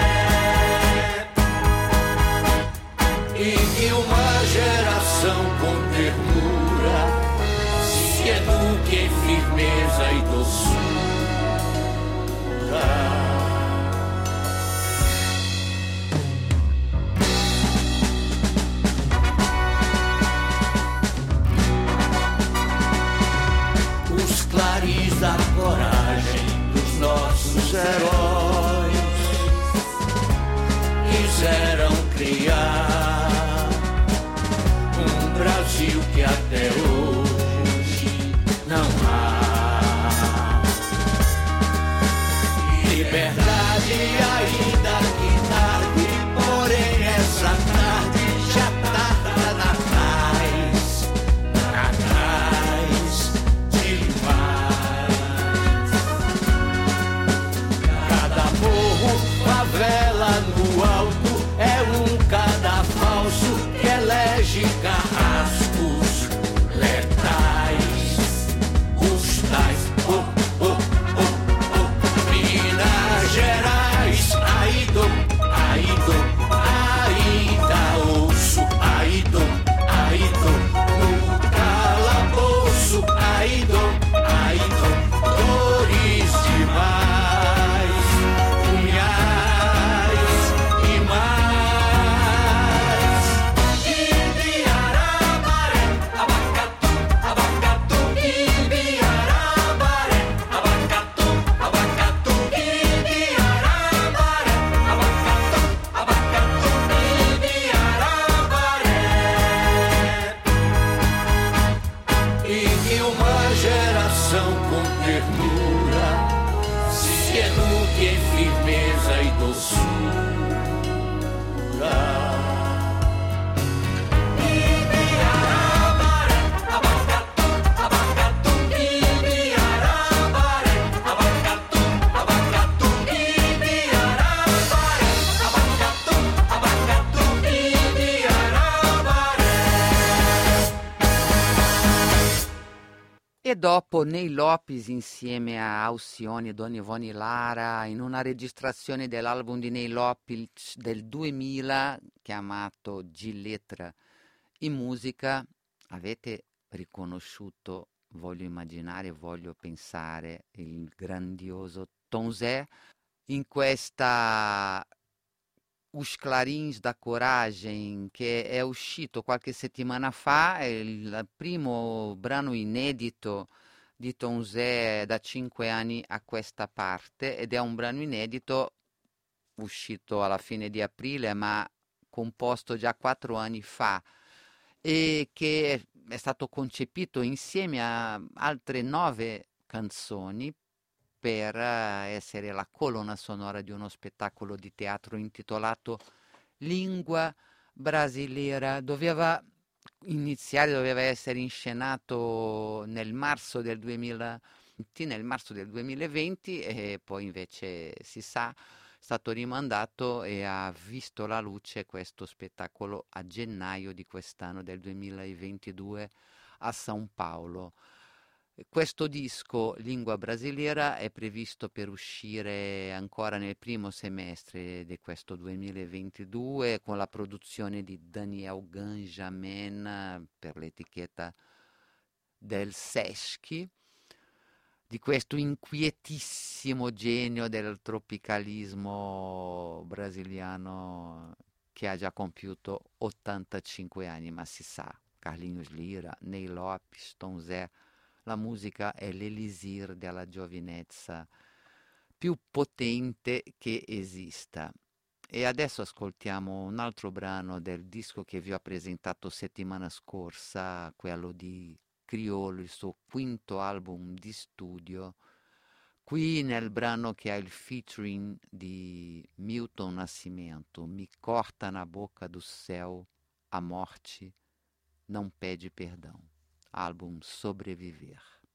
Speaker 10: E que uma geração com ternura se eduque em firmeza e doçura. Os clarins da coragem dos nossos heróis quiseram criar um Brasil que até hoje não há. Liberdade ainda que tarde, porém essa tarde já tarda atrás demais. Cada morro, favela no alto é um cadafalso que elege carrascos letais. Os tais, Minas Gerais, Aido, ainda ouço, Aido, no calabouço, Aido, dores demais, punhais e mais. Ibiarabaré, abacatum, Ibiarabaré, abacatum, Ibiarabaré, abacatum, Ibiarabaré. E que uma geração com ternura se eduque em firmeza e doçura. Ibiarabaré, abacatum, Ibiarabaré, abacatum, Ibiarabaré, abacatum, Ibiarabaré.
Speaker 3: E dopo Ney Lopes insieme a Alcione, Dona Ivone Lara, in una registrazione dell'album di Ney Lopes del 2000 chiamato G Letra in musica, avete riconosciuto, voglio immaginare, voglio pensare, il grandioso Tom Zé in questa Os Clarins da Coragem, che è uscito qualche settimana fa, è il primo brano inedito di Tom Zé da 5 anni a questa parte, ed è un brano inedito uscito alla fine di aprile, ma composto già 4 anni fa, e che è stato concepito insieme a altre 9 canzoni per essere la colonna sonora di uno spettacolo di teatro intitolato Lingua Brasileira. Doveva essere inscenato nel marzo del 2020 e poi invece si sa è stato rimandato e ha visto la luce questo spettacolo a gennaio di quest'anno del 2022 a São Paulo. Questo disco, Lingua Brasileira, è previsto per uscire ancora nel primo semestre di questo 2022 con la produzione di Daniel Ganjamin per l'etichetta del Seschi, di questo inquietissimo genio del tropicalismo brasiliano che ha già compiuto 85 anni, ma si sa, Carlinhos Lira, Ney Lopes, Tom Zé, la musica è l'elisir della giovinezza più potente che esista. E adesso ascoltiamo un altro brano del disco che vi ho presentato settimana scorsa, quello di Criolo, il suo quinto album di studio. Qui nel brano che ha il featuring di Milton Nascimento, Mi corta na boca do céu, a morte não pede perdão. Álbum Sobreviver.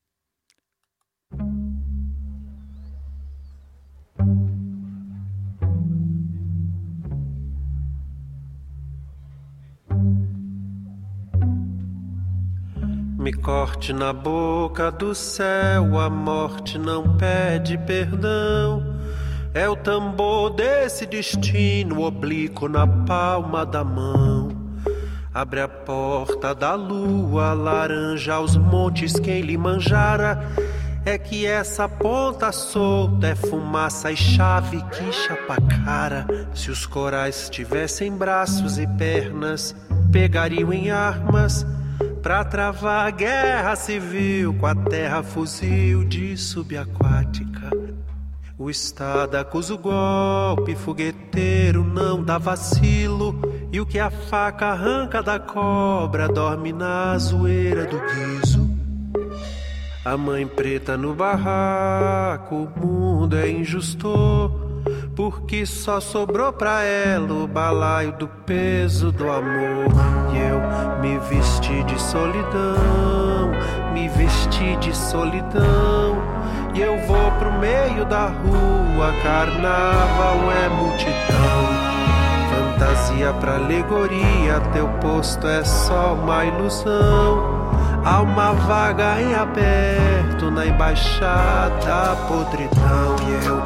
Speaker 11: Me corte na boca do céu, a morte não pede perdão. É o tambor desse destino oblíquo na palma da mão. Abre a porta da lua, laranja aos montes quem lhe manjara. É que essa ponta solta é fumaça e chave que chapa cara. Se os corais tivessem braços e pernas, pegariam em armas pra travar a guerra civil com a terra fuzil de subaquática. O Estado acusa o golpe, fogueteiro não dá vacilo. E o que a faca arranca da cobra dorme na zoeira do guiso. A mãe preta no barraco, o mundo é injusto, porque só sobrou pra ela o balaio do peso do amor. E eu me vesti de solidão, me vesti de solidão. E eu vou pro meio da rua, carnaval é multidão. Fantasia pra alegoria, teu posto é só uma ilusão. Há uma vaga em aberto na embaixada podridão. E eu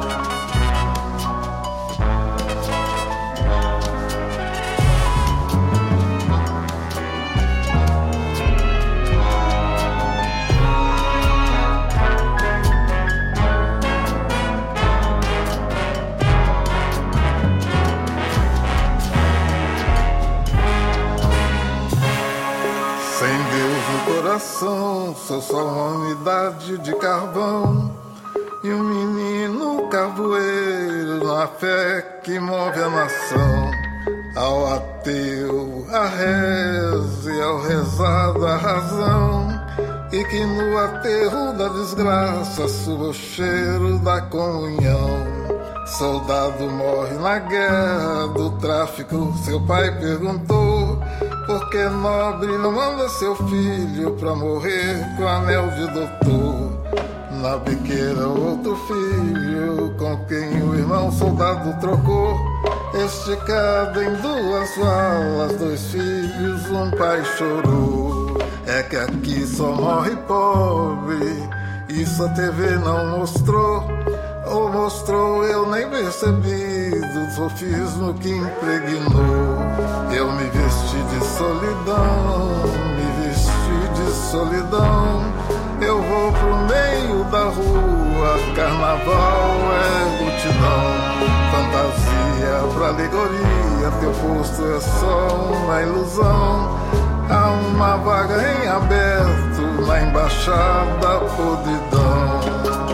Speaker 12: sou só uma unidade de carvão e um menino carvoeiro na fé que move a nação. Ao ateu a reza e ao rezado a razão, e que no aterro da desgraça suba o cheiro da comunhão. Soldado morre na guerra do tráfico, seu pai perguntou: por que nobre não manda seu filho pra morrer com anel de doutor? Na biqueira outro filho, com quem o irmão soldado trocou, esticado em duas valas, dois filhos, um pai chorou. É que aqui só morre pobre, isso a TV não mostrou. Ou mostrou, eu nem percebi do sofismo que impregnou. Eu me vesti de solidão, me vesti de solidão. Eu vou pro meio da rua, carnaval é multidão. Fantasia pra alegoria, teu posto é só uma ilusão. Há uma vaga em aberto na embaixada podridão.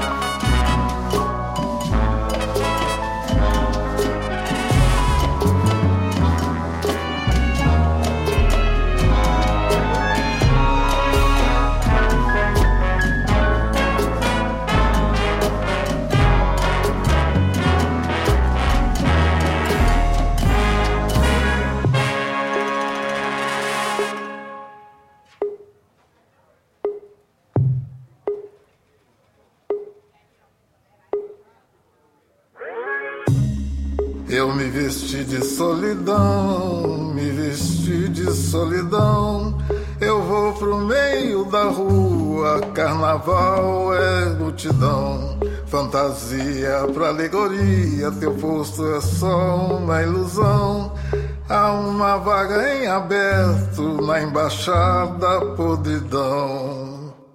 Speaker 12: Eu me vesti de solidão, me vesti de solidão. Eu vou pro meio da rua, carnaval é multidão. Fantasia pra alegoria, teu posto é só uma ilusão. Há uma vaga em aberto na embaixada podridão.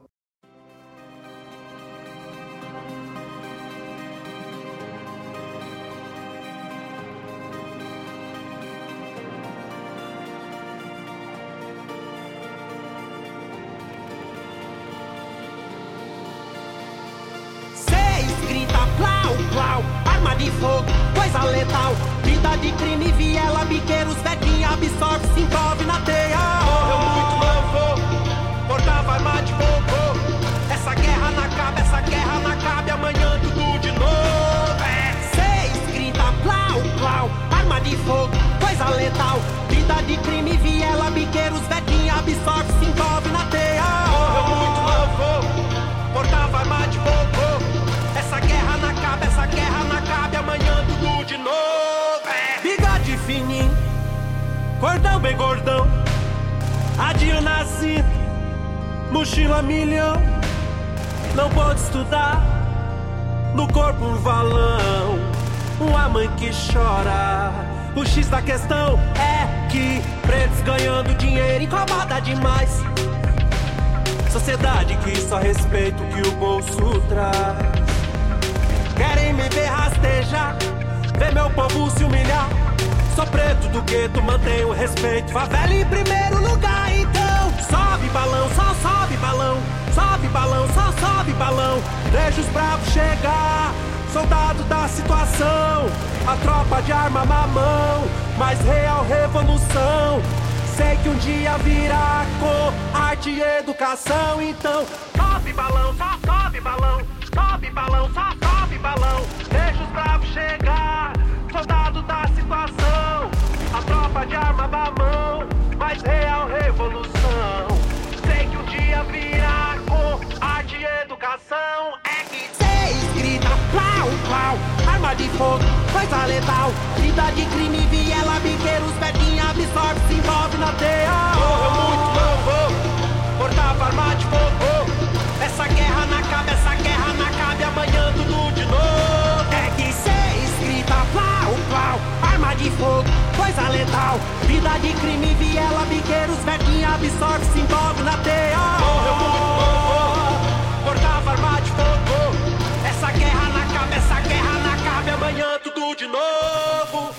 Speaker 13: Arma de fogo, coisa letal. Vida de crime, viela, biqueiros, vequinha, absorve, se envolve na teia. Morreu muito novo, portava arma de fogo. Essa guerra não cabe, amanhã tudo de novo. 6:30, plau, plau. Arma de fogo, coisa letal. Vida de crime, viela, biqueiros, vequinha, absorve, se envolve na teia. Morreu muito novo, portava arma de fogo. Essa guerra não cabe, amanhã tudo de novo. Bigode fininho, cordão bem gordão, radinho na cinta, mochila milhão. Não pode estudar, no corpo um valão, uma mãe que chora. O X da questão é que pretos ganhando dinheiro incomoda demais. Sociedade que só respeita o que o bolso traz. Querem me ver rastejar, ver meu povo se humilhar. Sou preto do gueto, mantenho o respeito. Favela em primeiro lugar, então. Sobe balão, só sobe balão. Sobe balão, só sobe balão. Deixa os bravos chegar, soldado da situação. A tropa de arma na mão, mais real revolução. Sei que um dia virá com arte e educação. Então sobe balão, só sobe balão. Sobe balão, só sobe balão. Deixa os bravos chegar, soldado da situação. A tropa de arma na mão, mais real revolução. Sei que um dia virá com arte e educação. É que 6 grita, plau, plau. Arma de fogo, coisa letal. Vida de crime, viela, biqueiros, vequinha, absorve, se envolve na teia. Morreu muito novo, portava arma de fogo. Essa guerra não cabe, amanhã tudo de novo. É que 6 grita, plau, plau. Arma de fogo, coisa letal. Vida de crime, viela, biqueiros, vequinha, absorve, se envolve na teia. Morreu muito novo, portava arma de fogo. Essa guerra não cabe, amanhã tudo de novo.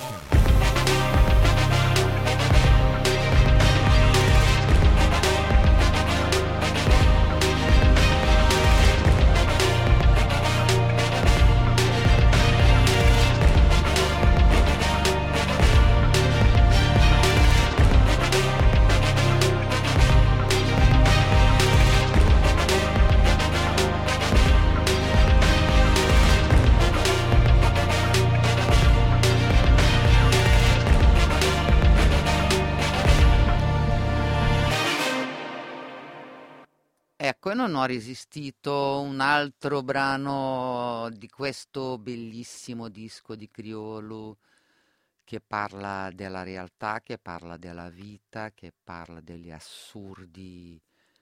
Speaker 3: Ecco, e non ho resistito un altro brano di questo bellissimo disco di Criolo che parla della realtà, che parla della vita, che parla degli assurdi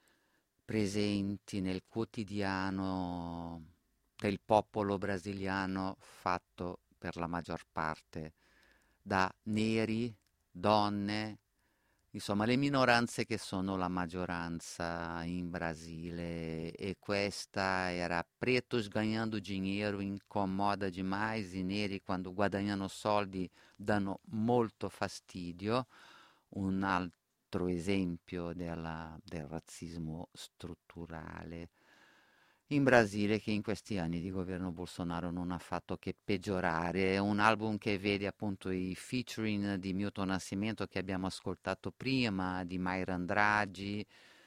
Speaker 3: presenti nel quotidiano del popolo brasiliano, fatto per la maggior parte da neri, donne, insomma le minoranze che sono la maggioranza in Brasile. E questa era pretos ganhando dinheiro incomoda demais e neri quando guadagnano soldi danno molto fastidio. Un altro esempio del razzismo strutturale in Brasile, che in questi anni di governo Bolsonaro non ha fatto che peggiorare. È un album che vede appunto i featuring di Milton Nascimento che abbiamo ascoltato prima, di Mayra Andrade,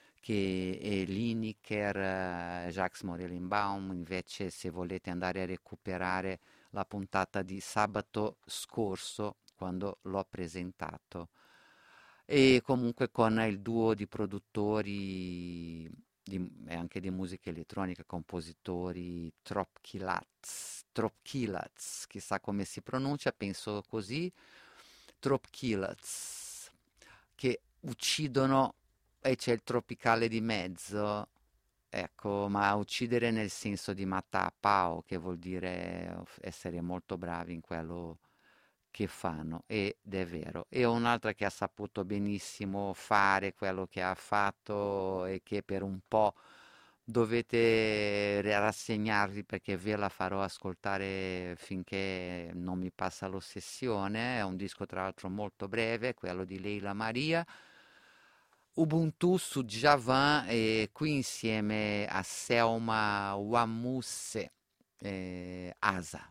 Speaker 3: e Lineker, Jacques Morellenbaum. Invece, se volete andare a recuperare la puntata di sabato scorso, quando l'ho presentato, e comunque con il duo di produttori e anche di musica elettronica, compositori Tropkilats, chissà come si pronuncia, penso così, Tropkilats, che uccidono e c'è il tropicale di mezzo. Ecco, ma uccidere nel senso di matà pao, che vuol dire essere molto bravi in quello che fanno, ed è vero. E un'altra che ha saputo benissimo fare quello che ha fatto e che per un po' dovete rassegnarvi, perché ve la farò ascoltare finché non mi passa l'ossessione. È un disco tra l'altro molto breve, quello di Leila Maria, Ubuntu su Javan, e qui insieme a Selma Wamuse, Asa.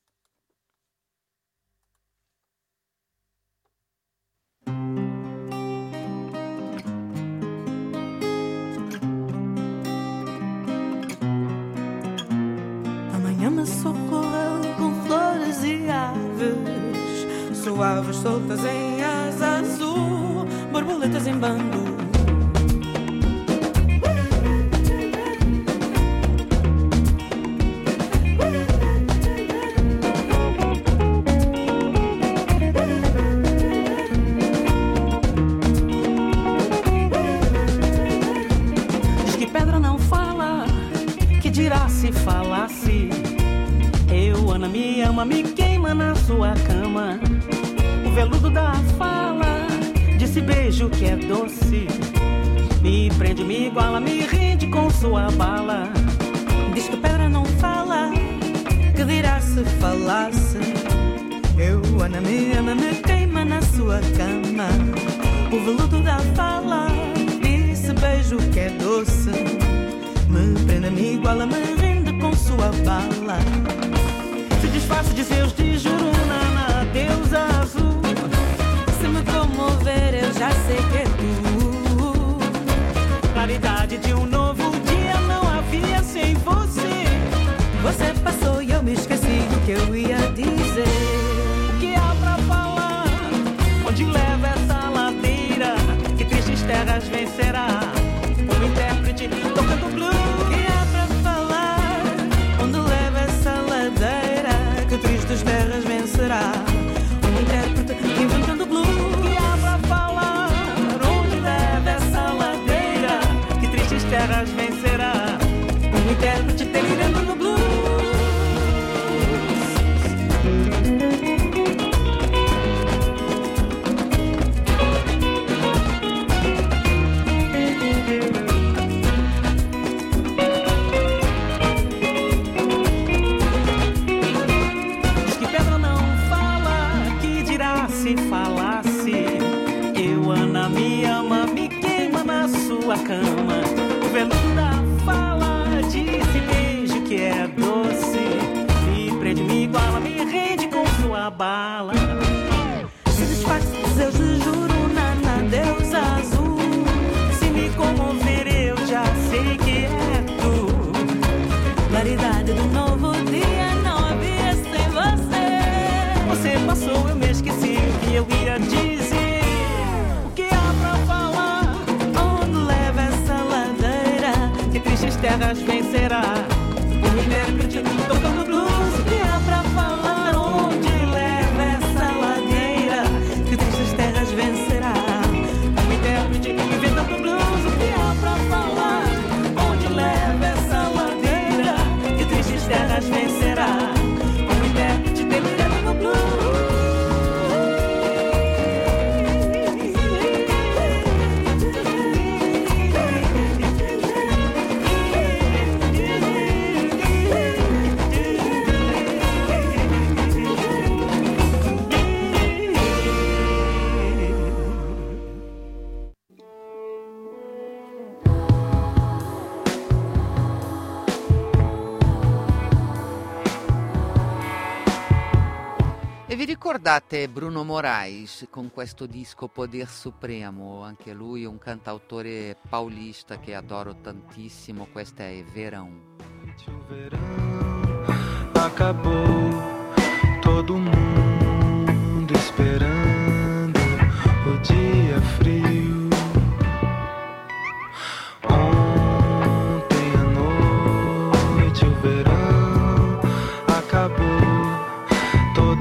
Speaker 14: Amanhã me socorreu com flores e aves, suaves soltas em asa azul, borboletas em bando. Diz que pedra não fala, que dirá se falasse. Eu, Ana, me ama, me queima na sua cama. O veludo da fala, desse beijo que é doce, me prende, me iguala, me rende com sua bala. Diz que pedra não fala, que dirá se falasse. Eu, Ana, me ama, me queima na sua cama. O veludo da fala, desse beijo que é doce, me prende, me iguala, me rende com sua bala. Se disfarce de seus de Juruna, deusa azul. Se me comover, eu já sei que é tu. Claridade de um novo dia não havia sem você. Você passou e eu me esqueci do que eu ia dizer. O que há pra falar? Onde leva essa ladeira? Que tristes terras vencerá? Um intérprete tocando blues. O que há pra falar? Onde leva essa ladeira? Que tristes terras vencerá? Um intérprete inventando blues. O que há pra falar? Onde leva essa ladeira? Que tristes terras vencerá? Um intérprete delirando no blues. Cama, o veludo da fala, desse beijo que é doce, me prende, me iguala, me rende com sua bala. Se desfaz Deus de Juruna, deusa azul. Se me comover, eu já sei que é tu. Claridade do novo dia não havia sem você. Você passou, eu me esqueci o que eu ia dizer. Tristes terras vencerá. O intérprete tocando blues. O que há pra falar? Onde leva essa ladeira? Que tristes terras vencerá. O intérprete inventando blues. O que há pra falar? Onde leva essa ladeira? Que tristes terras vencerá. O intérprete delirando no blues.
Speaker 3: E vi ricordate Bruno Moraes con questo disco Poder Supremo? Anche lui un cantautore paulista che adoro tantissimo. Questa è Verão.
Speaker 11: O verão acabou, todo mundo esperando o dia frio. Ontem à noite o verão acabou, todo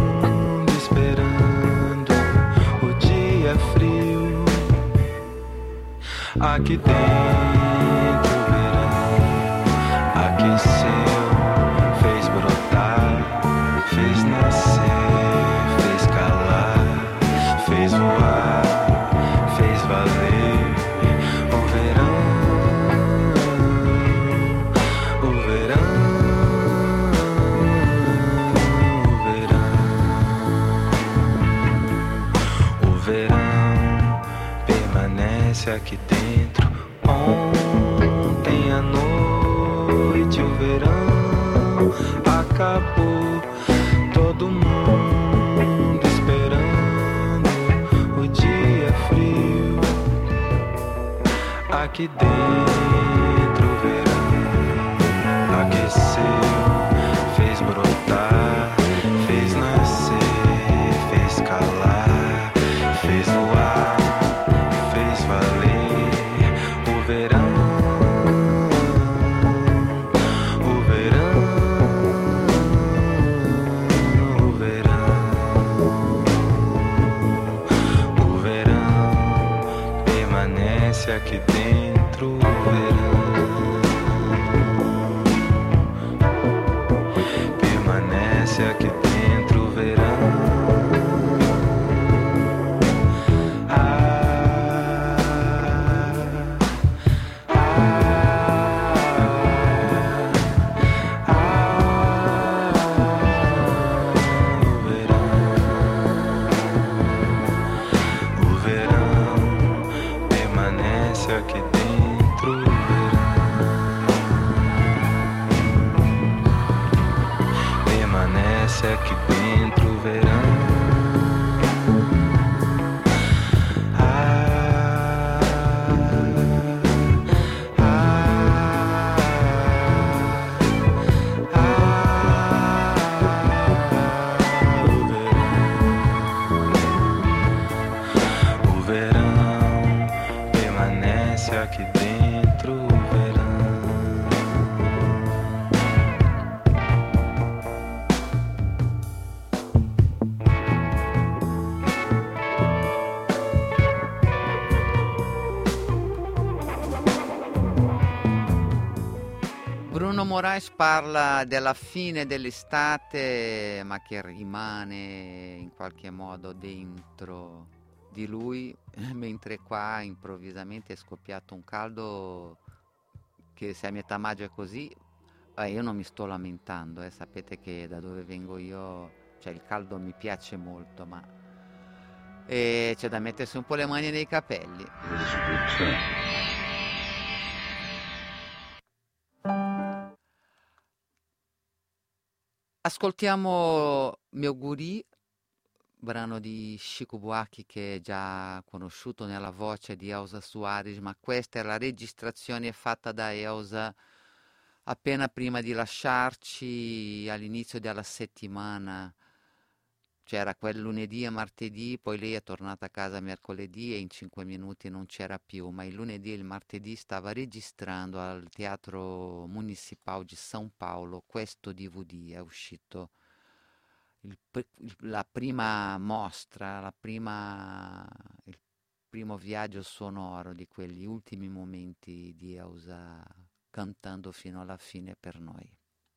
Speaker 11: mundo esperando o dia frio. aqui dentro o verão aqueceu, fez brotar, fez nascer, fez calar, fez voar, fez valer o verão, o verão, o verão, o verão permanece aqui dentro. Ontem à noite o verão acabou, todo mundo esperando o dia frio. Aqui dentro o verão aqueceu, fez brotar, fez nascer, fez calar, fez voar, fez valer o verão, o verão, o verão, o verão permanece aqui dentro o verão, permanece aqui dentro o verão. O verão permanece aqui dentro o verão, permanece aqui dentro o verão. O verão permanece aqui dentro o verão.
Speaker 3: Bruno Moraes parla della fine dell'estate, ma che rimane in qualche modo dentro di lui, mentre qua improvvisamente è scoppiato un caldo che, se a metà maggio è così, io non mi sto lamentando, sapete che da dove vengo io, cioè il caldo mi piace molto, ma c'è da mettersi un po' le mani nei capelli. Ascoltiamo Meu Guri, brano di Chico Buarque che è già conosciuto nella voce di Elza Soares, ma questa è la registrazione fatta da Elza appena prima di lasciarci all'inizio della settimana. C'era quel lunedì e martedì, poi lei è tornata a casa mercoledì e in 5 minuti non c'era più, ma il lunedì e il martedì stava registrando al Teatro Municipal di São Paulo questo DVD. È uscito la prima mostra, il primo viaggio sonoro di quegli ultimi momenti di Elza cantando fino alla fine per noi.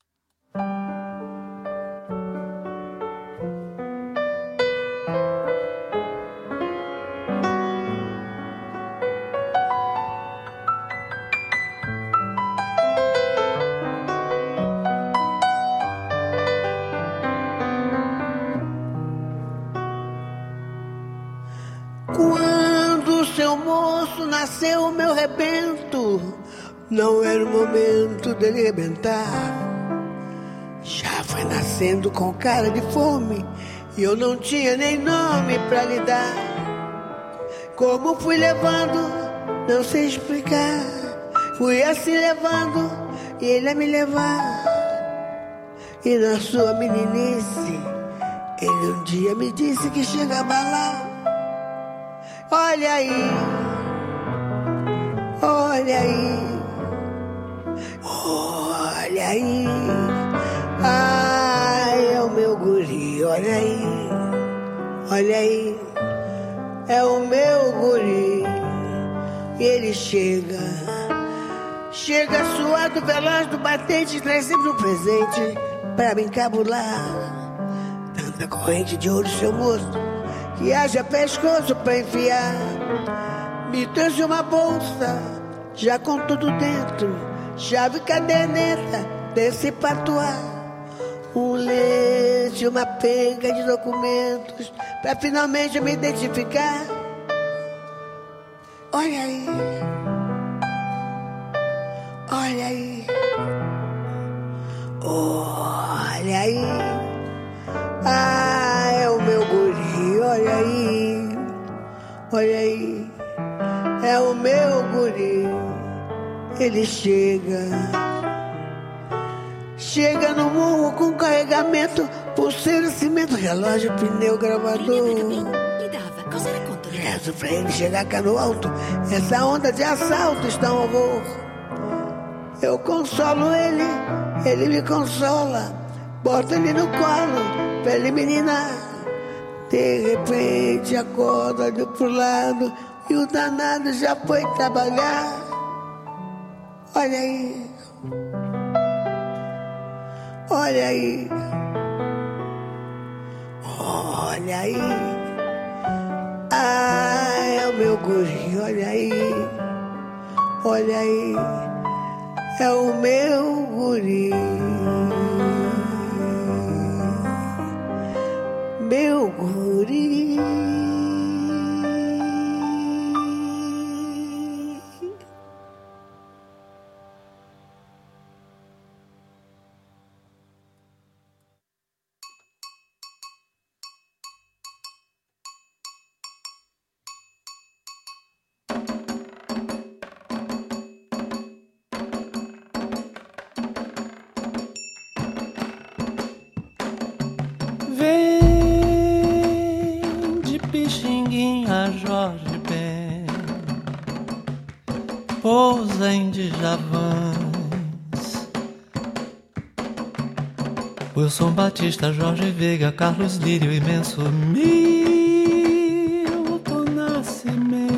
Speaker 15: Quando seu moço nasceu, meu rebento, não era o momento dele rebentar. Já foi nascendo com cara de fome e eu não tinha nem nome pra lhe dar. Como fui levando, não sei explicar. Fui assim levando e ele a me levar. E na sua meninice, ele um dia me disse que chegava lá. Olha aí, olha aí, olha aí. Ai, é o meu guri, olha aí, olha aí. É o meu guri, e ele chega. Chega suado, veloz do batente, traz sempre um presente pra me encabular. Tanta corrente de ouro, seu moço, que haja pescoço pra enfiar. Me trouxe uma bolsa, já com tudo dentro, chave, caderneta, desse patuá. Um lenço, uma penca de documentos, pra finalmente me identificar. Olha aí, olha aí, olha aí. Ah, é o meu guri, olha aí, olha aí. É o meu guri, ele chega. Chega no morro com carregamento, pulseira, cimento, relógio, pneu, gravador. Rezo pra ele chegar cá no alto, essa onda de assalto está um horror. Eu consolo ele, ele me consola, boto ele no colo pra ele me ninar. De repente acorda, olho pro lado e o danado já foi trabalhar. Olha aí, olha aí, olha aí. Ah, é o meu guri, olha aí, olha aí. É o meu guri, meu guri.
Speaker 10: Vem de Pixinguinha, Jorge Ben, pousa em Djavans, Wilson Batista, Jorge Veiga, Carlos Lírio, Imenso, Milton Nascimento.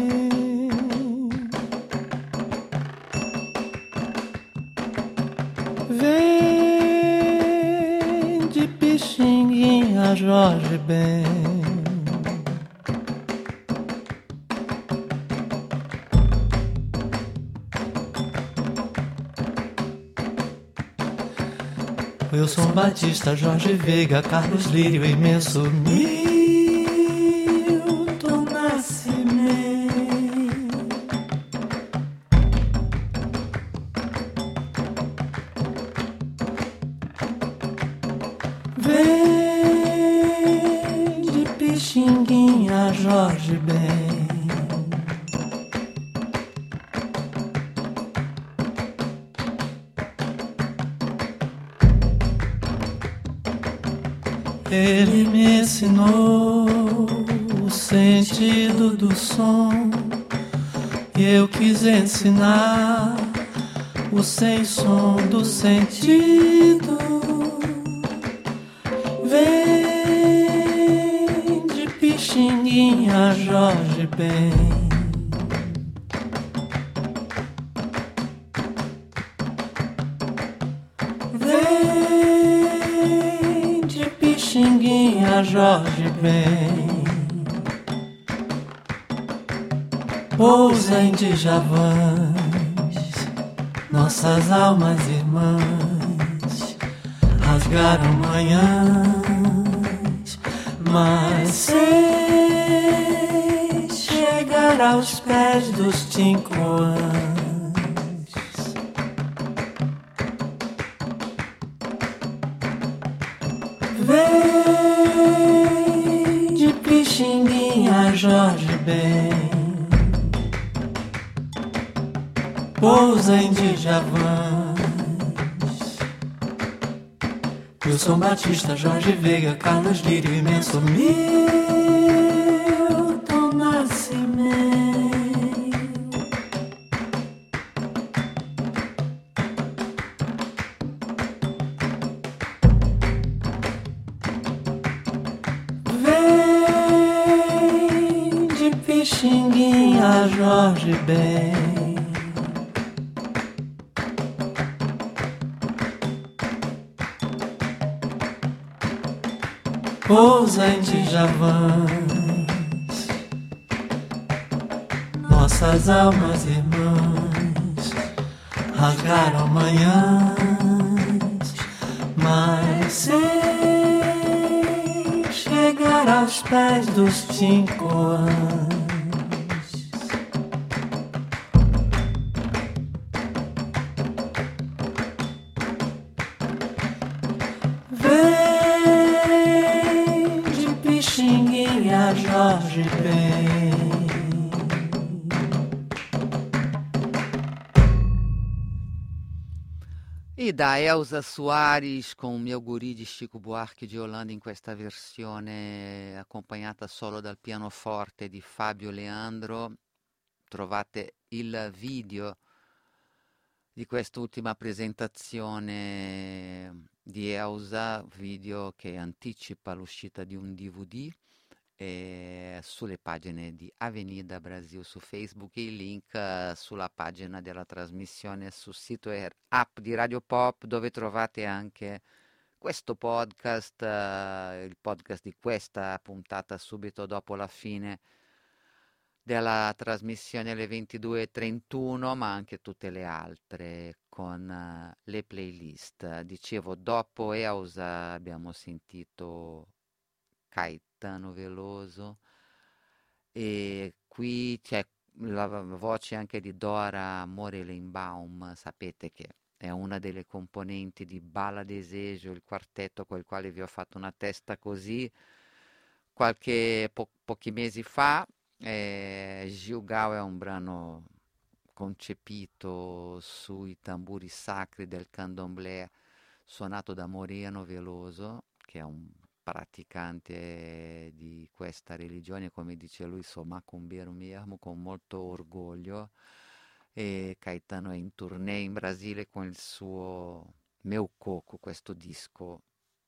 Speaker 10: Vem de Pixinguinha, Jorge Ben, Wilson Batista, Jorge Veiga, Carlos Lírio, Imenso, Milton Nascimento. Vem de Pixinguinha, Jorge Ben, ele me ensinou o sentido do som e eu quis ensinar o sem som do sentido. Vem de Pixinguinha, Jorge Ben, vem de Pixinguinha, Jorge Ben, pousa em Djavans, nossas almas irmãs rasgaram manhãs, mas sem chegar aos pés dos Tincoãs. Vem de Pixinguinha, Jorge Ben, pousa em Djavans, Wilson Batista, Jorge Veiga, Carlos Lírio, Imenso, Milton Nascimento. Pixinguinha, Jorge Ben. Pousa em Djavans, nossas almas irmãs rasgaram manhãs, mas sem chegar aos pés dos Tincoãs. Jorge Ben.
Speaker 3: E da Elza Soares con Mio Guri di Chico Buarque di Holanda in questa versione accompagnata solo dal pianoforte di Fabio Leandro. Trovate il video di quest'ultima presentazione di Elza, video che anticipa l'uscita di un DVD sulle pagine di Avenida Brasil su Facebook e il link sulla pagina della trasmissione sul sito e app di Radio Pop, dove trovate anche questo podcast, il podcast di questa puntata subito dopo la fine della trasmissione alle 22:31, ma anche tutte le altre con le playlist. Dicevo, dopo Elza abbiamo sentito Caetano Veloso e qui c'è la voce anche di Dora Morelenbaum. Sapete che è una delle componenti di Bala Desejo, il quartetto con il quale vi ho fatto una testa così pochi mesi fa. Gilgal è un brano concepito sui tamburi sacri del candomblé, suonato da Moreno Veloso, che è un praticante di questa religione, come dice lui, sou macumbeiro mesmo, con molto orgoglio. E Caetano è in tournée in Brasile con il suo Meu Coco, questo disco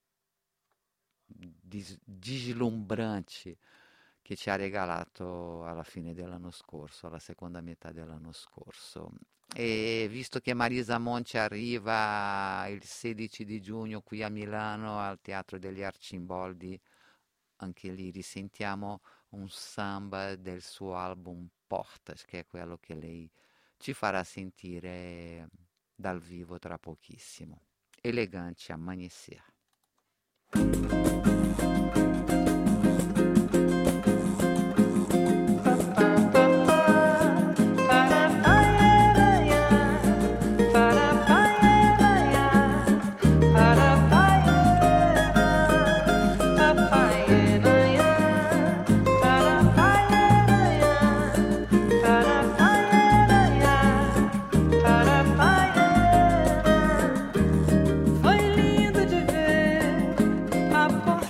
Speaker 3: deslumbrante che ci ha regalato alla fine dell'anno scorso, alla seconda metà dell'anno scorso. E visto che Marisa Monti arriva il 16 di giugno qui a Milano al Teatro degli Arcimboldi, anche lì risentiamo un samba del suo album Portas, che è quello che lei ci farà sentire dal vivo tra pochissimo. Elegante Amanhecer.
Speaker 10: Foi lindo de ver a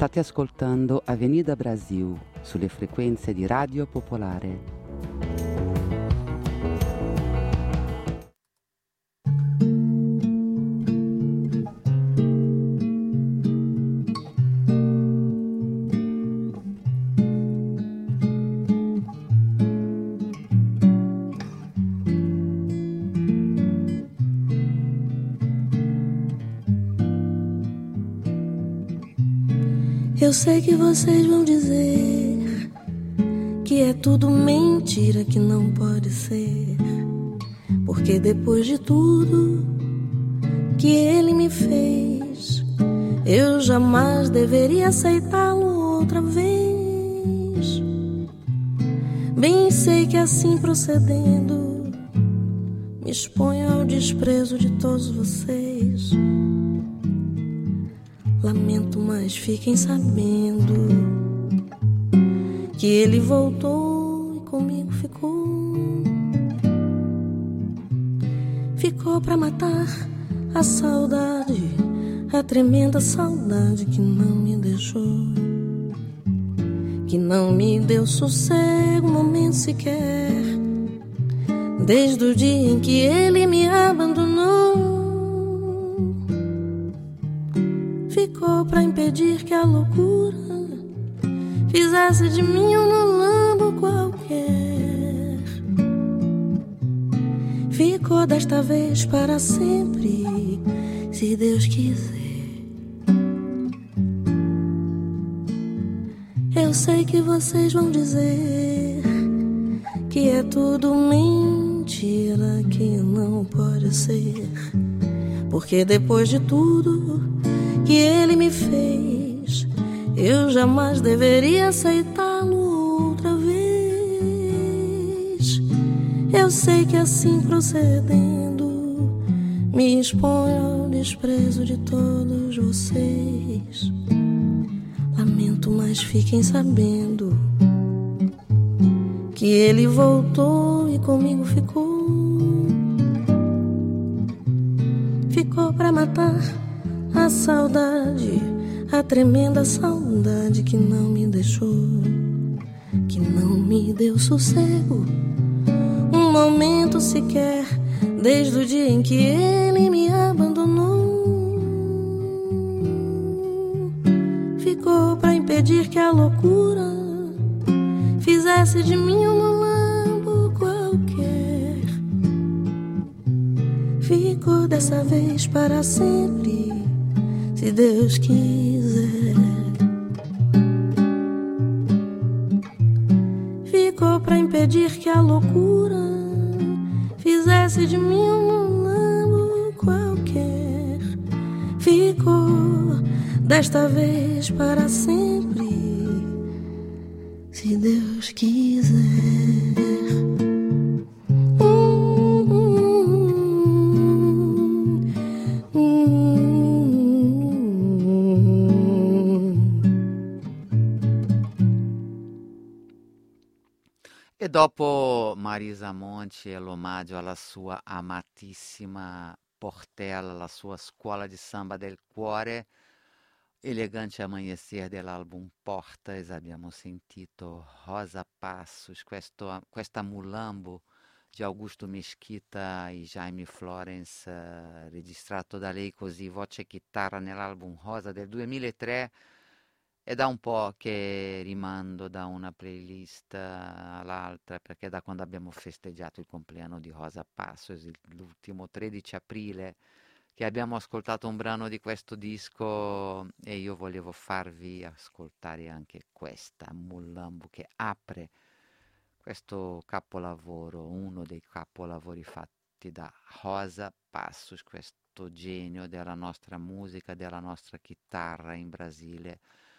Speaker 6: State ascoltando Avenida Brasil sulle frequenze di Radio Popolare.
Speaker 16: Eu sei que vocês vão dizer que é tudo mentira, que não pode ser, porque depois de tudo que ele me fez, eu jamais deveria aceitá-lo outra vez. Bem sei que assim procedendo me exponho ao desprezo de todos vocês. Lamento, mas fiquem sabendo que ele voltou e comigo ficou. Ficou pra matar a saudade, a tremenda saudade que não me deixou, que não me deu sossego, um momento sequer, desde o dia em que ele me abandonou. Ficou pra impedir que a loucura fizesse de mim um mulambo qualquer. Ficou desta vez para sempre, se Deus quiser. Eu sei que vocês vão dizer que é tudo mentira, que não pode ser, porque depois de tudo que ele me fez, eu jamais deveria aceitá-lo outra vez. Eu sei que assim procedendo me exponho ao desprezo de todos vocês. Lamento, mas fiquem sabendo que ele voltou e comigo ficou. Ficou pra matar a saudade, a tremenda saudade que não me deixou, que não me deu sossego, um momento sequer, desde o dia em que ele me abandonou. Ficou pra impedir que a loucura fizesse de mim um mulambo qualquer. Ficou dessa vez para sempre, se Deus quiser. Ficou pra impedir que a loucura fizesse de mim um mulambo qualquer. Ficou desta vez para sempre, se Deus quiser.
Speaker 3: E dopo Marisa Monte e l'omaggio alla sua amatissima Portela, la sua scuola di samba del cuore, elegante amanhecer dell'album Portas, abbiamo sentito Rosa Passos, questa Mulambo di Augusto Mesquita e Jaime Florence, registrato da lei così, voce e chitarra nell'album Rosa del 2003. È da un po' che rimando da una playlist all'altra, perché da quando abbiamo festeggiato il compleanno di Rosa Passos, l'ultimo 13 aprile, che abbiamo ascoltato un brano di questo disco e io volevo farvi ascoltare anche questa, Mulambo, che apre questo capolavoro, uno dei capolavori fatti da Rosa Passos, questo genio della nostra musica, della nostra chitarra in Brasile.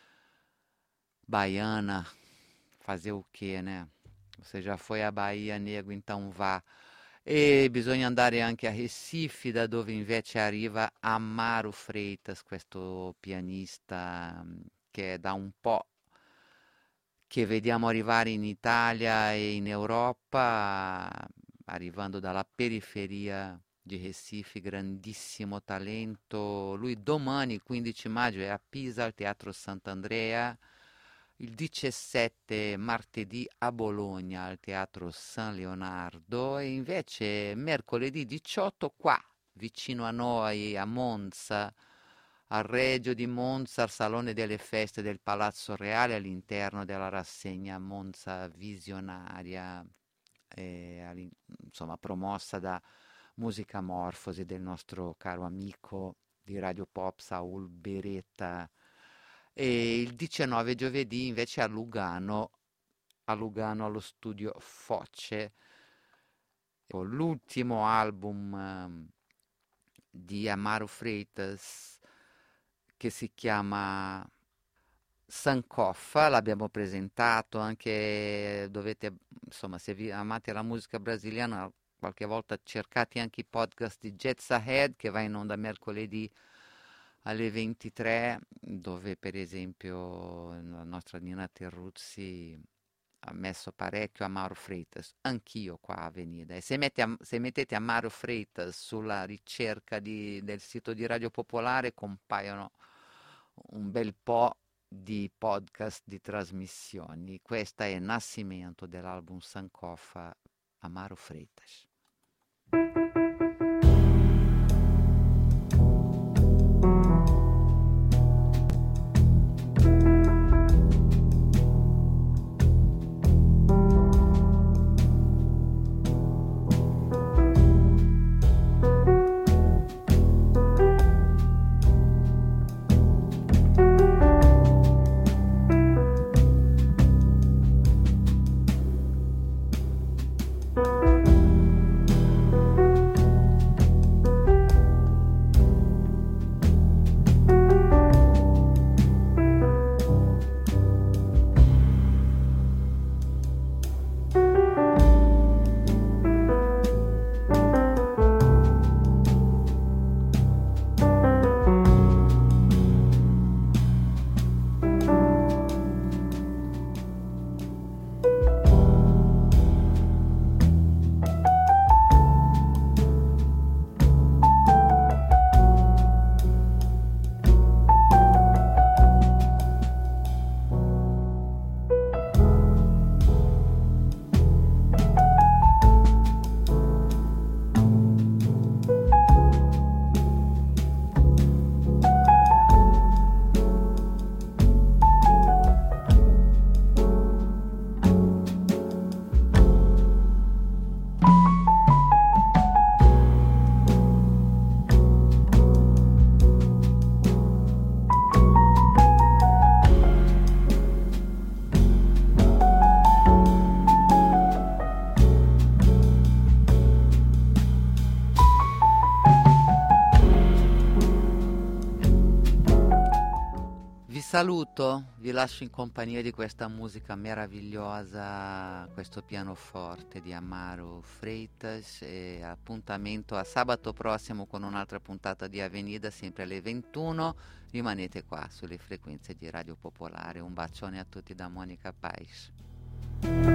Speaker 3: Baiana, fazer o quê, né? Você já foi à Bahia, nego, então vá. E bisogna andare anche a Recife, da dove invece arriva Amaro Freitas, questo pianista che da un po' che vediamo arrivare in Italia e in Europa, arrivando dalla periferia di Recife, grandissimo talento. Lui domani, 15 maggio, è a Pisa, al Teatro Sant'Andrea. Il 17 martedì a Bologna, al Teatro San Leonardo. E invece mercoledì 18 qua, vicino a noi, a Monza, al Regio di Monza, al Salone delle Feste del Palazzo Reale, all'interno della rassegna Monza Visionaria, insomma promossa da Musica Morfosi del nostro caro amico di Radio Pop Saul Beretta. E il 19 giovedì invece a Lugano allo studio Foce, con l'ultimo album di Amaro Freitas che si chiama Sankofa. L'abbiamo presentato anche, dovete, insomma, se vi amate la musica brasiliana, qualche volta cercate anche i podcast di Jazz Ahead, che va in onda mercoledì alle 23, dove per esempio la nostra Nina Terruzzi ha messo parecchio Amaro Freitas, anch'io qua a Avenida. E se mettete Amaro Freitas sulla ricerca del sito di Radio Popolare, compaiono un bel po' di podcast, di trasmissioni. Questa è Nascimento dell'album Sankofa, Amaro Freitas. Saluto, vi lascio in compagnia di questa musica meravigliosa, questo pianoforte di Amaro Freitas, e appuntamento a sabato prossimo con un'altra puntata di Avenida, sempre alle 21. Rimanete qua sulle frequenze di Radio Popolare. Un bacione a tutti da Monica Paes.